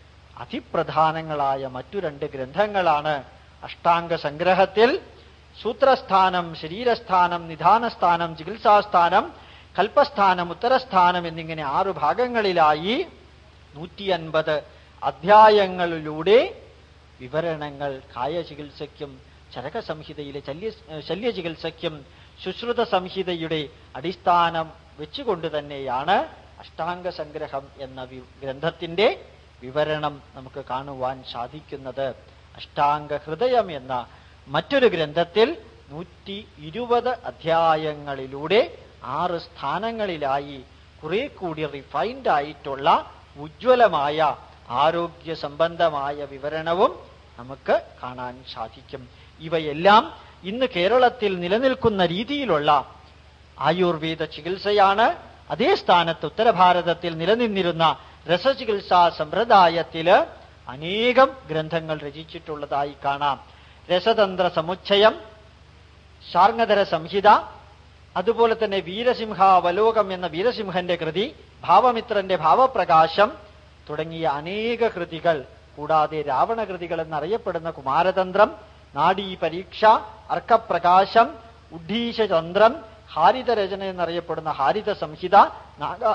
അതിപ്രധാനങ്ങളായ മറ്റു രണ്ട് ഗ്രന്ഥങ്ങളാണ്. അഷ്ടാംഗ സംഗ്രഹത്തിൽ സൂത്രസ്ഥാനം, ശരീരസ്ഥാനം, നിധാനസ്ഥാനം, ചികിത്സാസ്ഥാനം, കൽപ്പസ്ഥാനം, ഉത്തരസ്ഥാനം എന്നിങ്ങനെ ആറു ഭാഗങ്ങളിലായി നൂറ്റി അൻപത് അധ്യായങ്ങളിലൂടെ വിവരണങ്ങൾ കായചികിത്സയ്ക്കും ചരകസംഹിതയിലെ ശല്യ ശല്യചികിത്സയ്ക്കും സുശ്രുത സംഹിതയുടെ അടിസ്ഥാനം വെച്ചുകൊണ്ട് തന്നെയാണ് അഷ്ടാംഗ സംഗ്രഹം എന്ന ഗ്രന്ഥത്തിന്റെ വിവരണം നമുക്ക് കാണുവാൻ സാധിക്കുന്നത്. അഷ്ടാംഗ ഹൃദയം എന്ന മറ്റൊരു ഗ്രന്ഥത്തിൽ നൂറ്റി ഇരുപത് അധ്യായങ്ങളിലൂടെ ആറ് സ്ഥാനങ്ങളിലായി കുറെ കൂടി റിഫൈൻഡ് ആയിട്ടുള്ള ഉജ്ജ്വലമായ ആരോഗ്യ സംബന്ധമായ വിവരണവും നമുക്ക് കാണാൻ സാധിക്കും. ഇവയെല്ലാം ഇന്ന് കേരളത്തിൽ നിലനിൽക്കുന്ന രീതിയിലുള്ള ആയുർവേദ ചികിത്സയാണ്. അതേ സ്ഥാനത്ത് ഉത്തരഭാരതത്തിൽ നിലനിന്നിരുന്ന രസചികിത്സാ സമ്പ്രദായത്തില് അനേകം ഗ്രന്ഥങ്ങൾ രചിച്ചിട്ടുള്ളതായി കാണാം. രസതന്ത്ര സമുച്ചയം, ശാർങ്ങധര സംഹിത, അതുപോലെ തന്നെ വീരസിംഹാവലോകം എന്ന വീരസിംഹന്റെ കൃതി, ഭാവമിത്രന്റെ ഭാവപ്രകാശം തുടങ്ങിയ അനേക കൃതികൾ, കൂടാതെ രാവണകൃതികൾ എന്നറിയപ്പെടുന്ന കുമാരതന്ത്രം, നാഡീ പരീക്ഷ, അർക്കപ്രകാശം, ഉഡ്ഡീശചന്ദ്രം, ഹാരിതരചന എന്നറിയപ്പെടുന്ന ഹാരിത സംഹിത, നാഗാ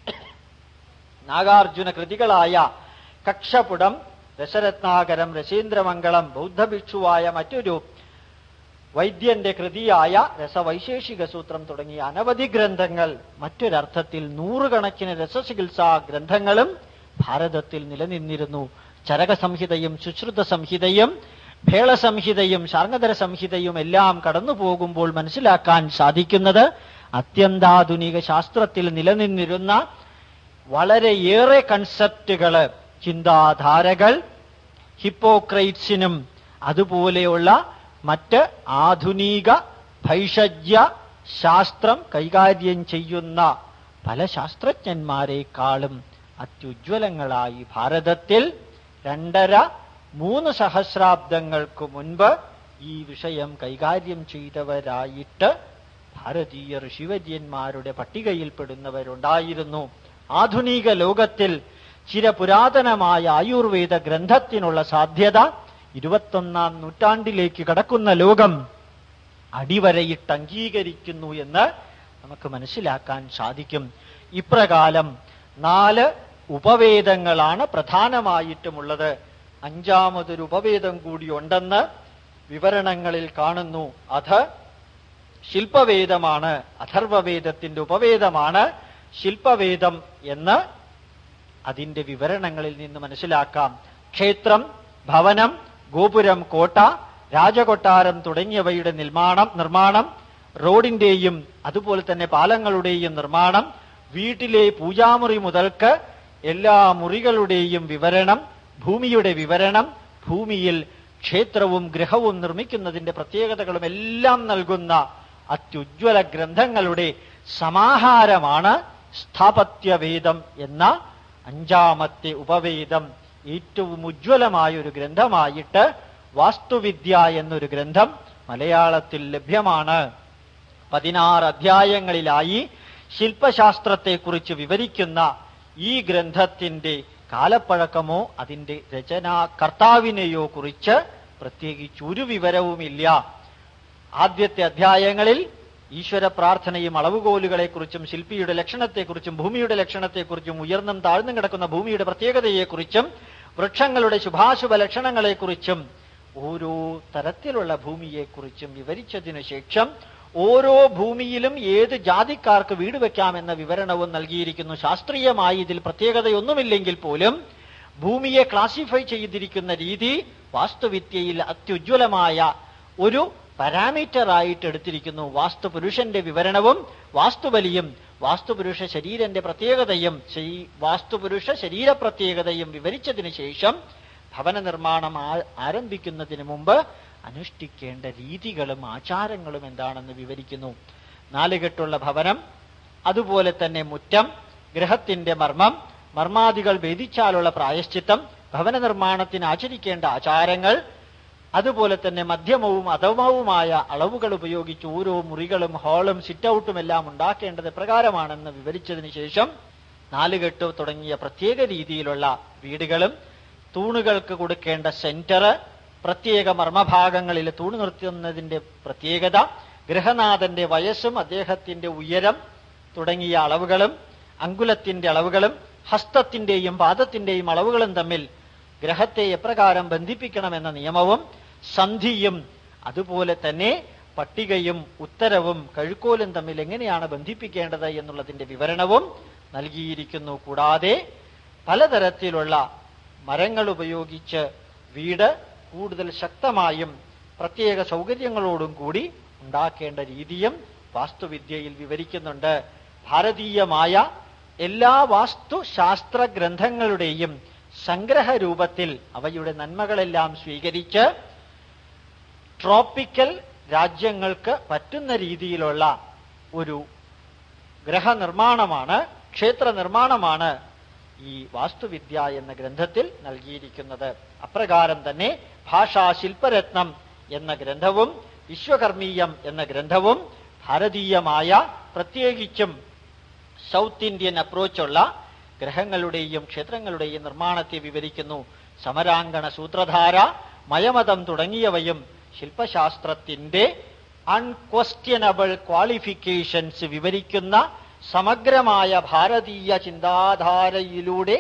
നാഗാർജുന കൃതികളായ കക്ഷപുടം, രസരത്നാകരം, രസേന്ദ്രമംഗളം, ബൗദ്ധഭിക്ഷുവായ മറ്റൊരു വൈദ്യന്റെ കൃതിയായ രസവൈശേഷിക സൂത്രം തുടങ്ങിയ അനവധി ഗ്രന്ഥങ്ങൾ, മറ്റൊരർത്ഥത്തിൽ നൂറുകണക്കിന് രസചികിത്സാ ഗ്രന്ഥങ്ങളും ഭാരതത്തിൽ നിലനിന്നിരുന്നു. ചരകസംഹിതയും സുശ്രുത സംഹിതയും ഭേളസംഹിതയും ശാർങ്ങധര സംഹിതയും എല്ലാം കടന്നു പോകുമ്പോൾ മനസ്സിലാക്കാൻ സാധിക്കുന്നത് അത്യന്താധുനിക ശാസ്ത്രത്തിൽ നിലനിന്നിരുന്ന വളരെയേറെ കൺസെപ്റ്റുകള്, ചിന്താധാരകൾ ഹിപ്പോക്രൈറ്റ്സിനും അതുപോലെയുള്ള മറ്റ് ആധുനിക ഭൈഷജ്യ ശാസ്ത്രം കൈകാര്യം ചെയ്യുന്ന പല ശാസ്ത്രജ്ഞന്മാരെക്കാളും അത്യുജ്വലങ്ങളായി ഭാരതത്തിൽ രണ്ടര മൂന്ന് സഹസ്രാബ്ദങ്ങൾക്ക് മുൻപ് ഈ വിഷയം കൈകാര്യം ചെയ്തവരായിട്ട് ഭാരതീയ ഋഷിവര്യന്മാരുടെ പട്ടികയിൽപ്പെടുന്നവരുണ്ടായിരുന്നു. ആധുനിക ലോകത്തിൽ ചിരപുരാതനമായ ആയുർവേദ ഗ്രന്ഥത്തിനുള്ള സാധ്യത ഇരുപത്തൊന്നാം നൂറ്റാണ്ടിലേക്ക് കടക്കുന്ന ലോകം അടിവരയിട്ട് അംഗീകരിക്കുന്നു എന്ന് നമുക്ക് മനസ്സിലാക്കാൻ സാധിക്കും. ഇപ്രകാരം നാല് ഉപവേദങ്ങളാണ് പ്രധാനമായിട്ടുമുള്ളത്. അഞ്ചാമതൊരു ഉപവേദം കൂടി ഉണ്ടെന്ന് വിവരണങ്ങളിൽ കാണുന്നു. അത് ശില്പവേദമാണ്. അഥർവവേദത്തിന്റെ ഉപവേദമാണ് ശില്പവേദം എന്ന് അതിന്റെ വിവരണങ്ങളിൽ നിന്ന് മനസ്സിലാക്കാം. ക്ഷേത്രം, ഭവനം, ഗോപുരം, കോട്ട, രാജകൊട്ടാരം തുടങ്ങിയവയുടെ നിർമ്മാണം നിർമ്മാണം റോഡിന്റെയും അതുപോലെ തന്നെ പാലങ്ങളുടെയും നിർമ്മാണം, വീട്ടിലെ പൂജാമുറി മുതൽക്ക് എല്ലാ മുറികളുടെയും വിവരണം, ഭൂമിയുടെ വിവരണം, ഭൂമിയിൽ ക്ഷേത്രവും ഗൃഹവും നിർമ്മിക്കുന്നതിന്റെ പ്രത്യേകതകളും എല്ലാം നൽകുന്ന അത്യുജ്വല ഗ്രന്ഥങ്ങളുടെ സമാഹാരമാണ് സ്ഥാപത്യവേദം എന്ന അഞ്ചാമത്തെ ഉപവേദം. ഏറ്റവും ഉജ്ജ്വലമായ ഒരു ഗ്രന്ഥമായിട്ട് വാസ്തുവിദ്യ എന്നൊരു ഗ്രന്ഥം മലയാളത്തിൽ ലഭ്യമാണ്. പതിനാറ് അധ്യായങ്ങളിലായി ശില്പശാസ്ത്രത്തെക്കുറിച്ച് വിവരിക്കുന്ന ഈ ഗ്രന്ഥത്തിന്റെ കാലപ്പഴക്കമോ അതിന്റെ രചനാകർത്താവിനെയോ കുറിച്ച് പ്രത്യേകിച്ച് ഒരു വിവരവുമില്ല. ആദ്യത്തെ അധ്യായങ്ങളിൽ ഈശ്വര പ്രാർത്ഥനയും അളവുകോലുകളെക്കുറിച്ചും ശില്പിയുടെ ലക്ഷണത്തെക്കുറിച്ചും ഭൂമിയുടെ ലക്ഷണത്തെക്കുറിച്ചും ഉയർന്നും താഴ്ന്നും കിടക്കുന്ന ഭൂമിയുടെ പ്രത്യേകതയെക്കുറിച്ചും വൃക്ഷങ്ങളുടെ ശുഭാശുഭ ലക്ഷണങ്ങളെക്കുറിച്ചും ഓരോ തരത്തിലുള്ള ഭൂമിയെക്കുറിച്ചും വിവരിച്ചതിനു ശേഷം ഓരോ ഭൂമിയിലും ഏത് ജാതിക്കാർക്ക് വീട് വെക്കാമെന്ന വിവരണവും നൽകിയിരിക്കുന്നു. ശാസ്ത്രീയമായി ഇതിൽ പ്രത്യേകതയൊന്നുമില്ലെങ്കിൽ പോലും ഭൂമിയെ ക്ലാസിഫൈ ചെയ്തിരിക്കുന്ന രീതി വാസ്തുവിദ്യയിൽ അത്യുജ്വലമായ ഒരു പാരാമീറ്റർ ആയിട്ട് എടുത്തിരിക്കുന്നു. വാസ്തുപുരുഷന്റെ വിവരണവും വാസ്തുബലിയും വാസ്തുപുരുഷ ശരീരന്റെ പ്രത്യേകതയും വാസ്തുപുരുഷ ശരീര പ്രത്യേകതയും വിവരിച്ചതിന് ശേഷം ഭവന നിർമ്മാണം ആരംഭിക്കുന്നതിന് മുമ്പ് അനുഷ്ഠിക്കേണ്ട രീതികളും ആചാരങ്ങളും എന്താണെന്ന് വിവരിക്കുന്നു. നാലുകെട്ടുള്ള ഭവനം, അതുപോലെ തന്നെ മുറ്റം, ഗൃഹത്തിന്റെ മർമ്മം, മർമാദികൾ ഭേദിച്ചാലുള്ള പ്രായശ്ചിത്തം, ഭവന നിർമ്മാണത്തിന് ആചരിക്കേണ്ട ആചാരങ്ങൾ, അതുപോലെ തന്നെ മധ്യമവും അധമവുമായ അളവുകൾ ഉപയോഗിച്ച് ഓരോ മുറികളും ഹാളും സിറ്റ് ഔട്ടും എല്ലാം ഉണ്ടാക്കേണ്ടത് പ്രകാരമാണെന്ന് വിവരിച്ചതിന് ശേഷം നാലുകെട്ട് തുടങ്ങിയ പ്രത്യേക രീതിയിലുള്ള വീടുകളും തൂണുകൾക്ക് കൊടുക്കേണ്ട സെന്റർ, പ്രത്യേക മർമ്മഭാഗങ്ങളിൽ തൂണ് നിർത്തുന്നതിന്റെ പ്രത്യേകത, ഗൃഹനാഥന്റെ വയസ്സും അദ്ദേഹത്തിന്റെ ഉയരം തുടങ്ങിയ അളവുകളും അങ്കുലത്തിന്റെ അളവുകളും ഹസ്തത്തിന്റെയും പാദത്തിന്റെയും അളവുകളും തമ്മിൽ ഗ്രഹത്തെ എപ്രകാരം ബന്ധിപ്പിക്കണമെന്ന നിയമവും സന്ധിയും അതുപോലെ തന്നെ പട്ടികയും ഉത്തരവും കഴുക്കോലും തമ്മിൽ എങ്ങനെയാണ് ബന്ധിപ്പിക്കേണ്ടത് എന്നുള്ളതിന്റെ വിവരണവും നൽകിയിരിക്കുന്നു. കൂടാതെ പലതരത്തിലുള്ള മരങ്ങൾ ഉപയോഗിച്ച് വീട് കൂടുതൽ ശക്തമായും പ്രത്യേക സൗകര്യങ്ങളോടും കൂടി ഉണ്ടാക്കേണ്ട രീതിയും വാസ്തുവിദ്യയിൽ വിവരിക്കുന്നുണ്ട്. ഭാരതീയമായ എല്ലാ വാസ്തുശാസ്ത്ര ഗ്രന്ഥങ്ങളുടെയും സംഗ്രഹ രൂപത്തിൽ അവയുടെ നന്മകളെല്ലാം സ്വീകരിച്ച് ട്രോപ്പിക്കൽ രാജ്യങ്ങൾക്ക് പറ്റുന്ന രീതിയിലുള്ള ഒരു ഗ്രഹനിർമ്മാണമാണ്, ക്ഷേത്ര നിർമ്മാണമാണ് ഈ വാസ്തുവിദ്യ എന്ന ഗ്രന്ഥത്തിൽ നൽകിയിരിക്കുന്നത്. അപ്രകാരം തന്നെ ഭാഷാ ശില്പരത്നം എന്ന ഗ്രന്ഥവും വിശ്വകർമ്മീയം എന്ന ഗ്രന്ഥവും ഭാരതീയമായ പ്രത്യേകിച്ചും സൗത്ത് ഇന്ത്യൻ അപ്രോച്ചുള്ള ഗ്രഹങ്ങളുടെയും ക്ഷേത്രങ്ങളുടെയും നിർമ്മാണത്തെ വിവരിക്കുന്നു. സമരാങ്കണ സൂത്രധാര, മയമതം തുടങ്ങിയവയും ശില്പശാസ്ത്രത്തിന്റെ അൺക്വസ്റ്റ്യനബിൾ ക്വാളിഫിക്കേഷൻസ് വിവരിക്കുന്ന സമഗ്രമായ ഭാരതീയ ചിന്താധാരയിലൂടെ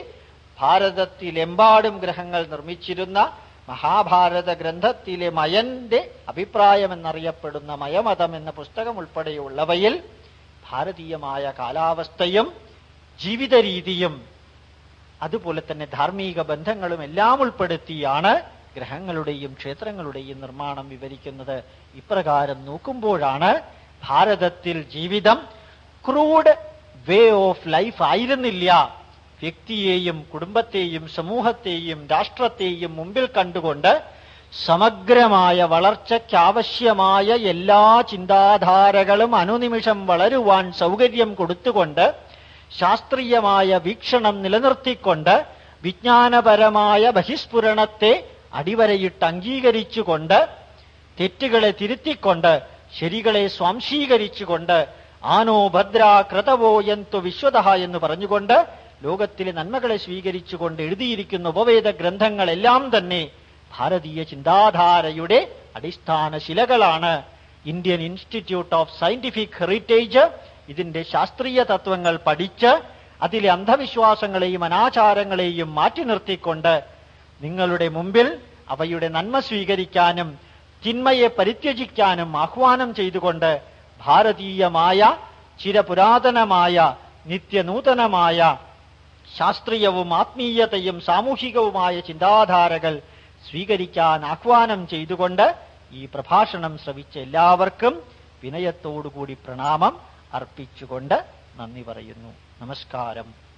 ഭാരതത്തിലെമ്പാടും ഗ്രഹങ്ങൾ നിർമ്മിച്ചിരുന്ന മഹാഭാരത ഗ്രന്ഥത്തിലെ മയന്റെ അഭിപ്രായമെന്നറിയപ്പെടുന്ന മയമതം എന്ന പുസ്തകം ഉൾപ്പെടെയുള്ളവയിൽ ഭാരതീയമായ കാലാവസ്ഥയും ജീവിത രീതിയും അതുപോലെ തന്നെ ധാർമ്മിക ബന്ധങ്ങളും എല്ലാം ഉൾപ്പെടുത്തിയാണ് ഗ്രഹങ്ങളുടെയും ക്ഷേത്രങ്ങളുടെയും നിർമ്മാണം വിവരിക്കുന്നത്. ഇപ്രകാരം നോക്കുമ്പോഴാണ് ഭാരതത്തിൽ ജീവിതം ക്രൂഡ് വേ ഓഫ് ലൈഫ് ആയിരുന്നില്ല. വ്യക്തിയെയും കുടുംബത്തെയും സമൂഹത്തെയും രാഷ്ട്രത്തെയും മുമ്പിൽ കണ്ടുകൊണ്ട് സമഗ്രമായ വളർച്ചയ്ക്കാവശ്യമായ എല്ലാ ചിന്താധാരകളും അനുനിമിഷം വളരുവാൻ സൗകര്യം കൊടുത്തുകൊണ്ട് ശാസ്ത്രീയമായ വീക്ഷണം നിലനിർത്തിക്കൊണ്ട് വിജ്ഞാനപരമായ ബഹിസ്ഫുരണത്തെ അടിവരയിട്ട് അംഗീകരിച്ചുകൊണ്ട് തെറ്റുകളെ തിരുത്തിക്കൊണ്ട് ശരികളെ സ്വാംശീകരിച്ചുകൊണ്ട് ആനോ ഭദ്ര ക്രതവോ യന്തു വിശ്വതഃ എന്ന് പറഞ്ഞുകൊണ്ട് ലോകത്തിലെ നന്മകളെ സ്വീകരിച്ചുകൊണ്ട് എഴുതിയിരിക്കുന്ന ഉപവേദ ഗ്രന്ഥങ്ങളെല്ലാം തന്നെ ഭാരതീയ ചിന്താധാരയുടെ അടിസ്ഥാന ശിലകളാണ്. Indian institute of scientific heritage ഇതിന്റെ ശാസ്ത്രീയ തത്വങ്ങൾ പഠിച്ച് അതിലെ അന്ധവിശ്വാസങ്ങളെയും അനാചാരങ്ങളെയും മാറ്റി നിർത്തിക്കൊണ്ട് നിങ്ങളുടെ മുമ്പിൽ അവയുടെ നന്മ സ്വീകരിക്കാനും തിന്മയെ പരിത്യജിക്കാനും ആഹ്വാനം ചെയ്തുകൊണ്ട് ഭാരതീയമായ ചിരപുരാതനമായ നിത്യനൂതനമായ ശാസ്ത്രീയവും ആത്മീയതയും സാമൂഹികവുമായ ചിന്താധാരകൾ സ്വീകരിക്കാൻ ആഹ്വാനം ചെയ്തുകൊണ്ട് ഈ പ്രഭാഷണം ശ്രവിച്ച എല്ലാവർക്കും വിനയത്തോടുകൂടി പ്രണാമം അർപ്പിച്ചുകൊണ്ട് നന്ദി പറയുന്നു. നമസ്കാരം.